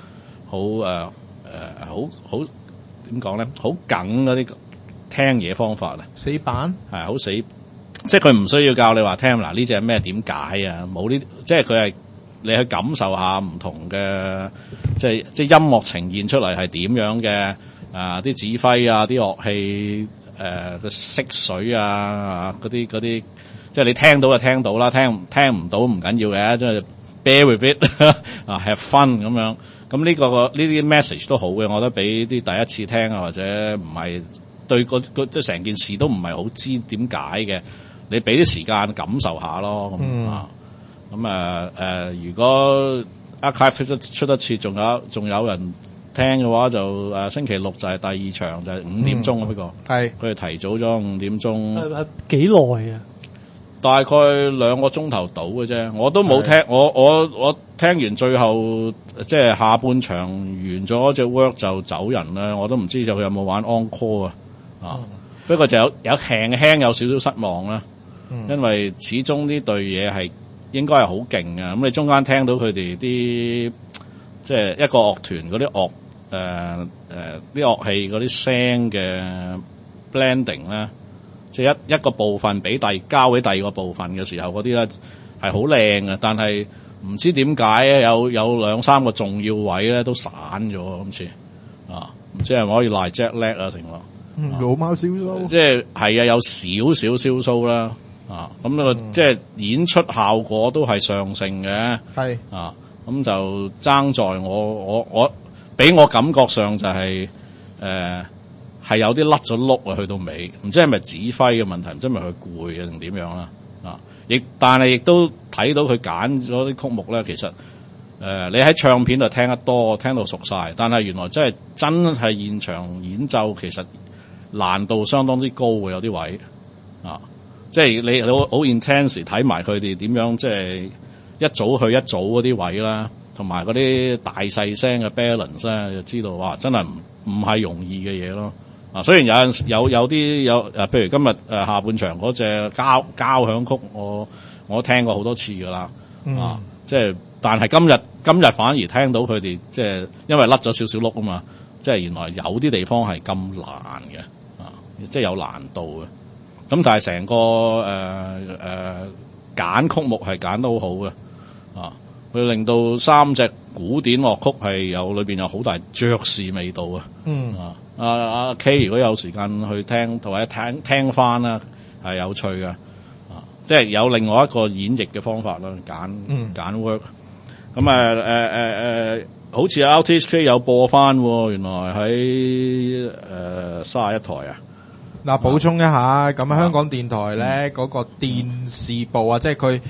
好點講咧，好梗嗰啲聽嘢方法啊， 死板係好死，即係佢唔需要教你話聽嗱呢隻係咩點解啊，冇呢，即係佢係你去感受下唔同嘅，即係音樂呈現出嚟係點樣嘅啲指揮啊，啲樂器個色水啊嗰啲。即係你聽到就聽到啦，聽唔到唔緊要嘅，即係 bear with it 啊，have fun 咁樣。咁呢啲 message 都好嘅，我覺得俾啲第一次聽啊，或者唔係對即係成件事都唔係好知點解嘅，你俾啲時間感受下咯。如果 archive 出得切，仲有人聽嘅話，就星期六就係第二場，就係5點鐘啊。不過係佢哋提早咗5點鐘。 係幾耐啊？ 大概2個鐘頭到嘅啫，我都冇聽，我聽完最後即係下半場完咗隻 work 就走人啦，我都唔知就佢有冇玩 encore 啊，不過就有輕有少少失望啦，因為始終呢隊嘢係應該係好勁嘅，咁你中間聽到佢哋啲即係一個樂團嗰啲啲樂器嗰啲聲嘅 blending 咧。即係一個部分交俾第二個部分嘅時候，嗰啲咧係好靚嘅，但係唔知點解有2-3個重要位咧都散咗今次啊！唔知係咪可以賴 jet lag 啊成咯？ 老貓燒鬚，即係啊，有少少燒鬚啦啊！咁即係演出效果都係上乘嘅，係啊，咁就爭在我俾我感覺上就係係有啲甩咗碌啊，去到尾，唔知係咪指揮嘅問題，唔知係咪佢攰啊定點樣啦啊！但係亦都睇到佢揀咗啲曲目咧，其實你喺唱片度聽得多，聽到熟晒，但係原來真係現場演奏，其實難度相當之高嘅，有啲位啊，即係你好 intense 睇埋佢哋點樣，即係一組去一組嗰啲位啦，同埋嗰啲大細聲嘅 balance 咧，就知道哇，真係唔係容易嘅嘢咯。啊，雖然有啲譬如今日下半場嗰隻交響曲，我聽過好多次噶啦，即即係但係今日反而聽到佢哋即係因為甩咗少少碌啊嘛，即係原來有啲地方係咁難嘅即係有難度嘅。咁但係成個揀曲目係揀得好好嘅佢令到3隻古典樂曲係裏邊有好大爵士味道阿 K 如果有時間去聽或者聽翻啦，係有趣嘅即係有另外一個演繹嘅方法啦，揀 work。咁好似 RTHK 有播翻，原來喺31台嗱，補充一下，咁香港電台咧嗰個電視部即係佢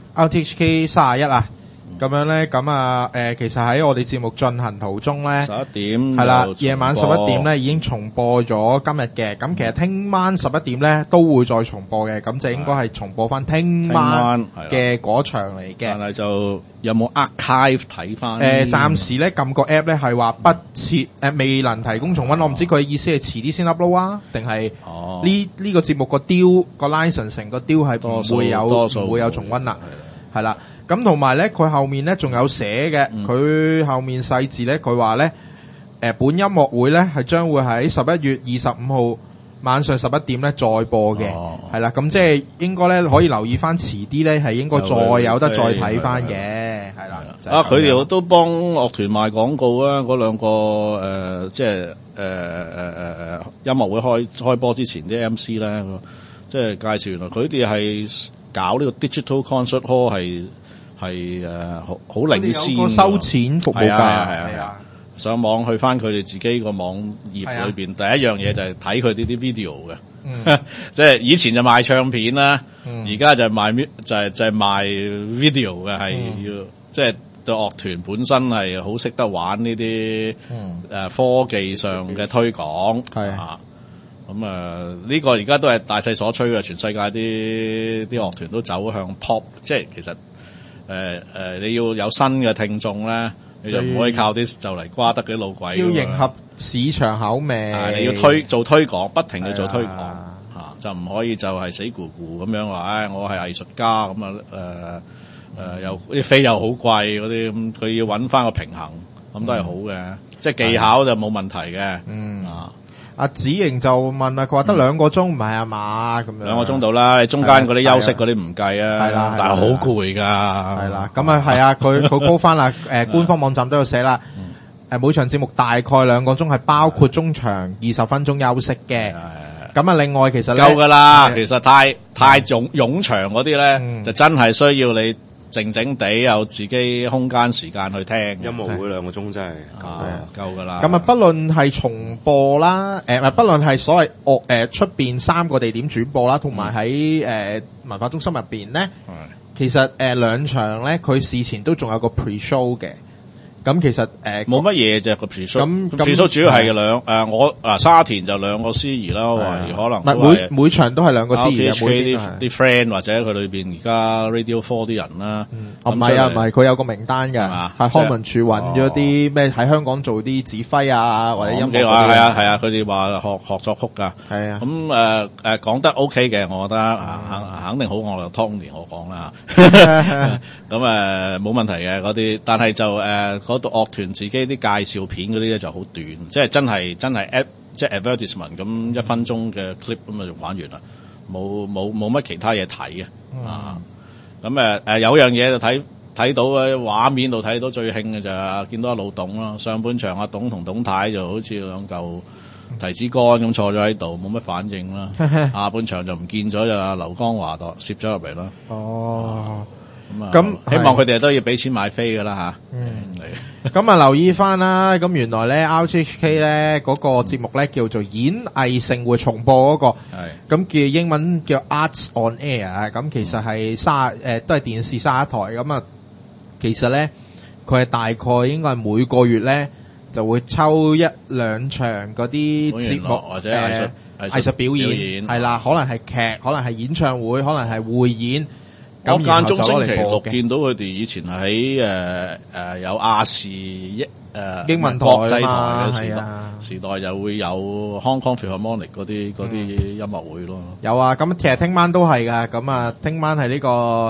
RTHK 31咁樣咧，其實喺我哋節目進行途中咧 ，11點係啦，夜晚11點咧已經重播咗今日嘅，咁其實聽晚11點咧都會再重播嘅，咁就應該係重播翻聽晚嘅嗰場嚟嘅。 但係就有冇 archive 睇翻？ 暫時咧撳個 app 咧係話不設未能提供重溫，我唔知佢嘅意思係遲啲先 upload 啊，定係呢個節目個 deal 個 license 個 deal 係唔會有重溫啦，係啦。咁同埋咧，佢後面咧仲有寫嘅，佢後面細字咧，佢話咧，本音樂會咧係將會喺11月25號晚上11點咧再播嘅，係啦，咁即係應該咧可以留意翻，遲啲咧係應該再有得再睇翻嘅，係啦。 佢哋都幫樂團賣廣告啊！嗰兩個即係音樂會開播之前啲 MC 咧，即係介紹原來佢哋係搞呢個 digital concert hall 係好領先， 有個收錢服務㗎，係啊， 上網去翻佢哋自己個網頁裏邊，第一樣嘢就係睇佢哋啲 video 嘅，即係以前就賣唱片啦，而家就賣就係賣 video 嘅，係要即係對樂團本身係好識得玩呢啲科技上嘅推廣，係咁呢個而家都係大勢所趨嘅，全世界啲樂團都走向 pop， 即係其實。你要有新嘅聽眾咧，你就唔可以靠啲就嚟瓜得嗰啲老鬼。 要迎合市場口味， 你要做推廣，不停去做推廣就唔可以就係死咕咕咁樣話，我係藝術家咁又啲飛又好貴嗰啲，咁佢要揾翻個平衡，咁都係好嘅，即係技巧就冇問題嘅。阿子瑩就問啦，佢話得2個鐘唔係啊嘛，咁樣 2個鐘到啦，中間嗰啲休息嗰啲唔計啊，係啦，但係好攰噶， 係啦，咁係啊，佢高翻啦，官方網站都有寫啦，每場節目大概2個鐘，係包括中場20分鐘休息嘅，咁另外其實夠噶啦，其實太冗長嗰啲咧，就真係需要你靜靜地有自己空間時間去聽音樂會2個鐘真係夠噶啦。 咁不論係重播啦，不論係所謂出邊3個地點轉播啦，同埋喺文化中心入邊咧，其實2場咧，佢事前都仲有個 pre-show 嘅。咁其實冇乜嘢啫個 pre-show， 咁 pre-show 主要係我沙田就2個司儀啦，懷疑可能每場都係2個司儀， 啲 friend 或者佢裏邊而家 Radio 4啲人啦， 唔係佢有個名單㗎，係康文署揾咗啲咩喺香港做啲指揮啊或者音樂， 係啊，佢哋話學作曲㗎，係啊，咁講得 OK 嘅，我覺得肯定好，我就 Tony 我講啦，咁冇問題嘅嗰啲，但係就嗰度樂團自己啲介紹片嗰啲咧就好短，即係真係即係 advertisement 咁1分鐘嘅 clip 咁就玩完啦，冇乜其他嘢睇嘅咁有樣嘢就睇到嘅畫面度睇到最興嘅就係見到阿老董啦，上半場阿董同董太就好似2嚿提子乾咁坐咗喺度，冇乜反應啦，下半場就唔見咗，就阿劉江華度攝咗入嚟啦。咁希望佢哋都要俾錢買飛噶啦吓。 咁留意翻啦。咁原來咧 RTHK 咧嗰個節目咧叫做演藝盛會重播嗰個，咁叫英文叫 Arts on Air。咁其實係都係電視31台。咁其實咧佢係大概應該係每個月咧就會抽1-2場嗰啲節目或者藝術表演，係啦，可能係劇，可能係演唱會，可能係匯演。 我間中星期6見到佢哋以前喺有亞視英文台國際台嘅時代就會有 Hong Kong Philharmonic 嗰啲音樂會咯。 有啊，咁其實聽晚都係噶，咁聽晚係呢個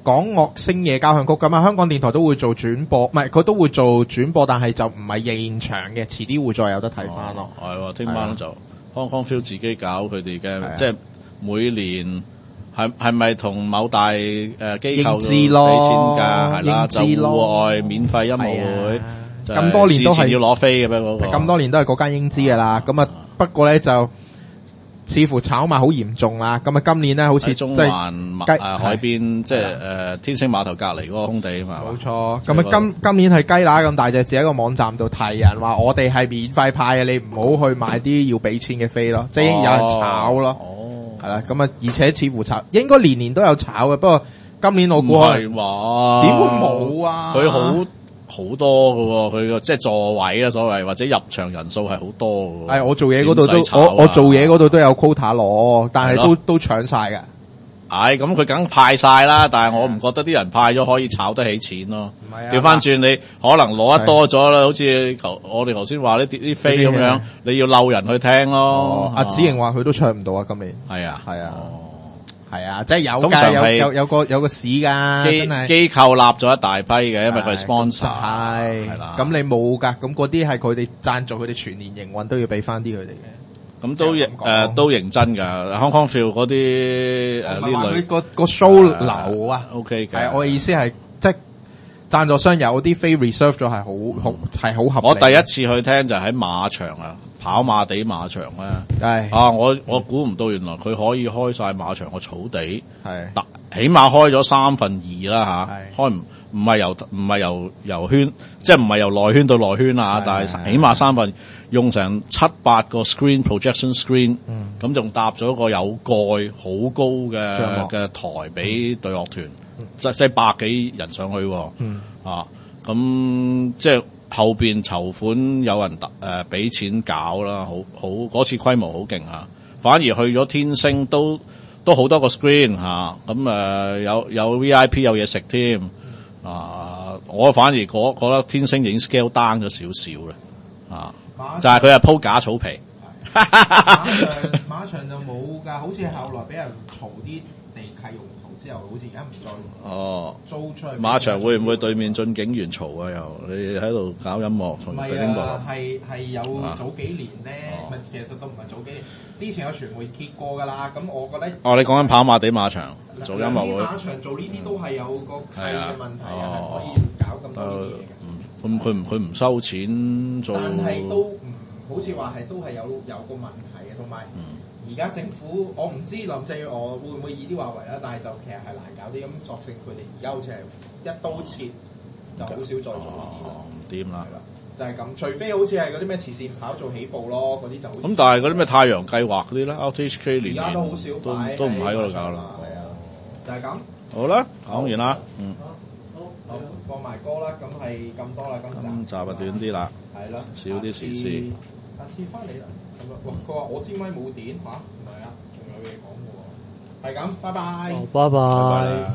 港樂星夜交響曲咁啊，香港電台都會做轉播，唔係佢都會做轉播，但係就唔係現場嘅，遲啲會再有得睇翻咯。 係喎，聽晚就 Hong Kong Phil 自己搞佢哋嘅，即係每年係咪同某大機構俾錢㗎？係啦，就戶外免費音樂會， 咁多年都係要攞飛嘅咩嗰個？ 咁多年都係嗰間英資㗎啦。咁啊，不過咧就似乎炒賣好嚴重啦。咁啊，今年咧好似中環海邊，即係天星碼頭隔離嗰個空地啊嘛。 冇錯。咁啊，今年係雞乸咁大隻，只喺個網站度提人話我哋係免費派嘅，你唔好去買啲要俾錢嘅飛咯，即係已經有人炒咯。係啦，咁啊，而且似乎炒應該年年都有炒嘅，不過今年我估係話點會冇啊？ 佢好多㗎喎，佢個即係座位啊，所謂或者入場人數係好多㗎喎。 係我做嘢嗰度都我做嘢嗰度都有 quota 攞，但係都搶晒㗎。 咁佢梗派晒啦，但係我唔覺得啲人派咗可以炒得起錢咯。調翻轉你可能攞得多咗啦，好似我哋頭先話呢啲飛咁樣，你要溜人去聽咯。 阿子瑩話佢都搶唔到啊，今年。 係啊， 係啊。係啊，即係有㗎，有個市㗎，真係機構立咗一大批嘅，因為佢係 sponsor 係啦。咁你冇㗎，咁嗰啲係佢哋贊助，佢哋全年營運都要俾翻啲佢哋嘅。 咁都認真㗎，Hong Kong Phil 嗰啲呢類個 show 流啊 ，OK 嘅。 係我嘅意思係即係贊助商有啲飛 reserve 咗係好合理。 我第一次去聽就喺馬場啊。跑馬地馬場咧，我估唔到原來佢可以開晒馬場個草地，起碼開咗2/3啦嚇，開唔係由圈，即係唔係由內圈到內圈啊，但係起碼3/2用成7-8個 screen projection screen，咁仲搭咗個有蓋好高嘅台俾隊樂團，即係100幾人上去喎，咁即係。後邊籌款有人俾錢搞啦，好嗰次規模好勁啊！反而去咗天星都好多個 screen 嚇，咁有 VIP 有嘢食添我反而覺得天星已經 scale down 咗少少啦就係佢係鋪假草皮。 馬場就冇㗎，好似後來俾人嘈啲地契用途之後，好似而家唔再租出去。 馬場會唔會對面進警員嘈啊？又你喺度搞音樂， 唔係啊，係有早幾年咧，其實都唔係早幾年，之前有傳媒揭過㗎啦。咁我覺得你講緊跑馬地馬場做音樂會， 馬場做呢啲都係有個契嘅問題係可以搞咁多嘢嘅。 咁佢唔收錢做， 但係都好似話係都係有個問題嘅，同埋而家政府我唔知林鄭月娥會唔會以啲話為啦，但係就其實係難搞啲咁，作成佢哋而家好似係一刀切，就好少再做呢啲啦。 唔掂啦， 就係咁，除非好似係嗰啲咩慈善跑做起步咯，嗰啲就好。咁但係嗰啲咩太陽計劃嗰啲咧 ，RTHK 年而家都好少擺， 都唔喺嗰度搞啦。 係啊，就係咁。 好啦，講完啦， 好放埋歌啦，咁係咁多啦，今集啊短啲啦， 係啦， 少啲時事。 下次翻嚟啦，咁啊，佢話我支咪冇電嚇，唔係啊，仲有嘢講嘅喎，係咁，拜拜， 拜拜。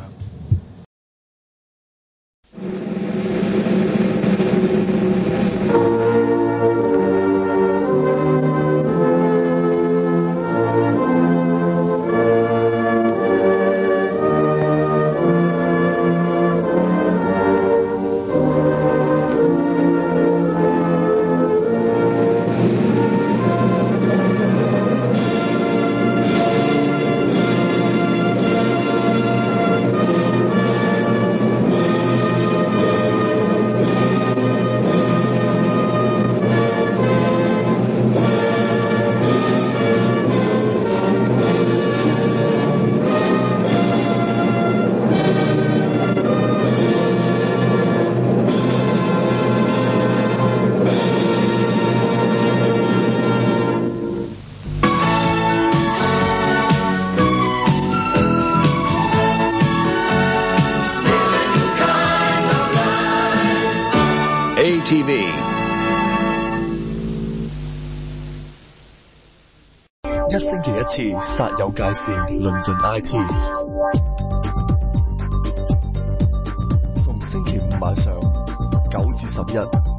ATV 一星期一次煞有介事，論盡 IT。逢星期五晚上9至11。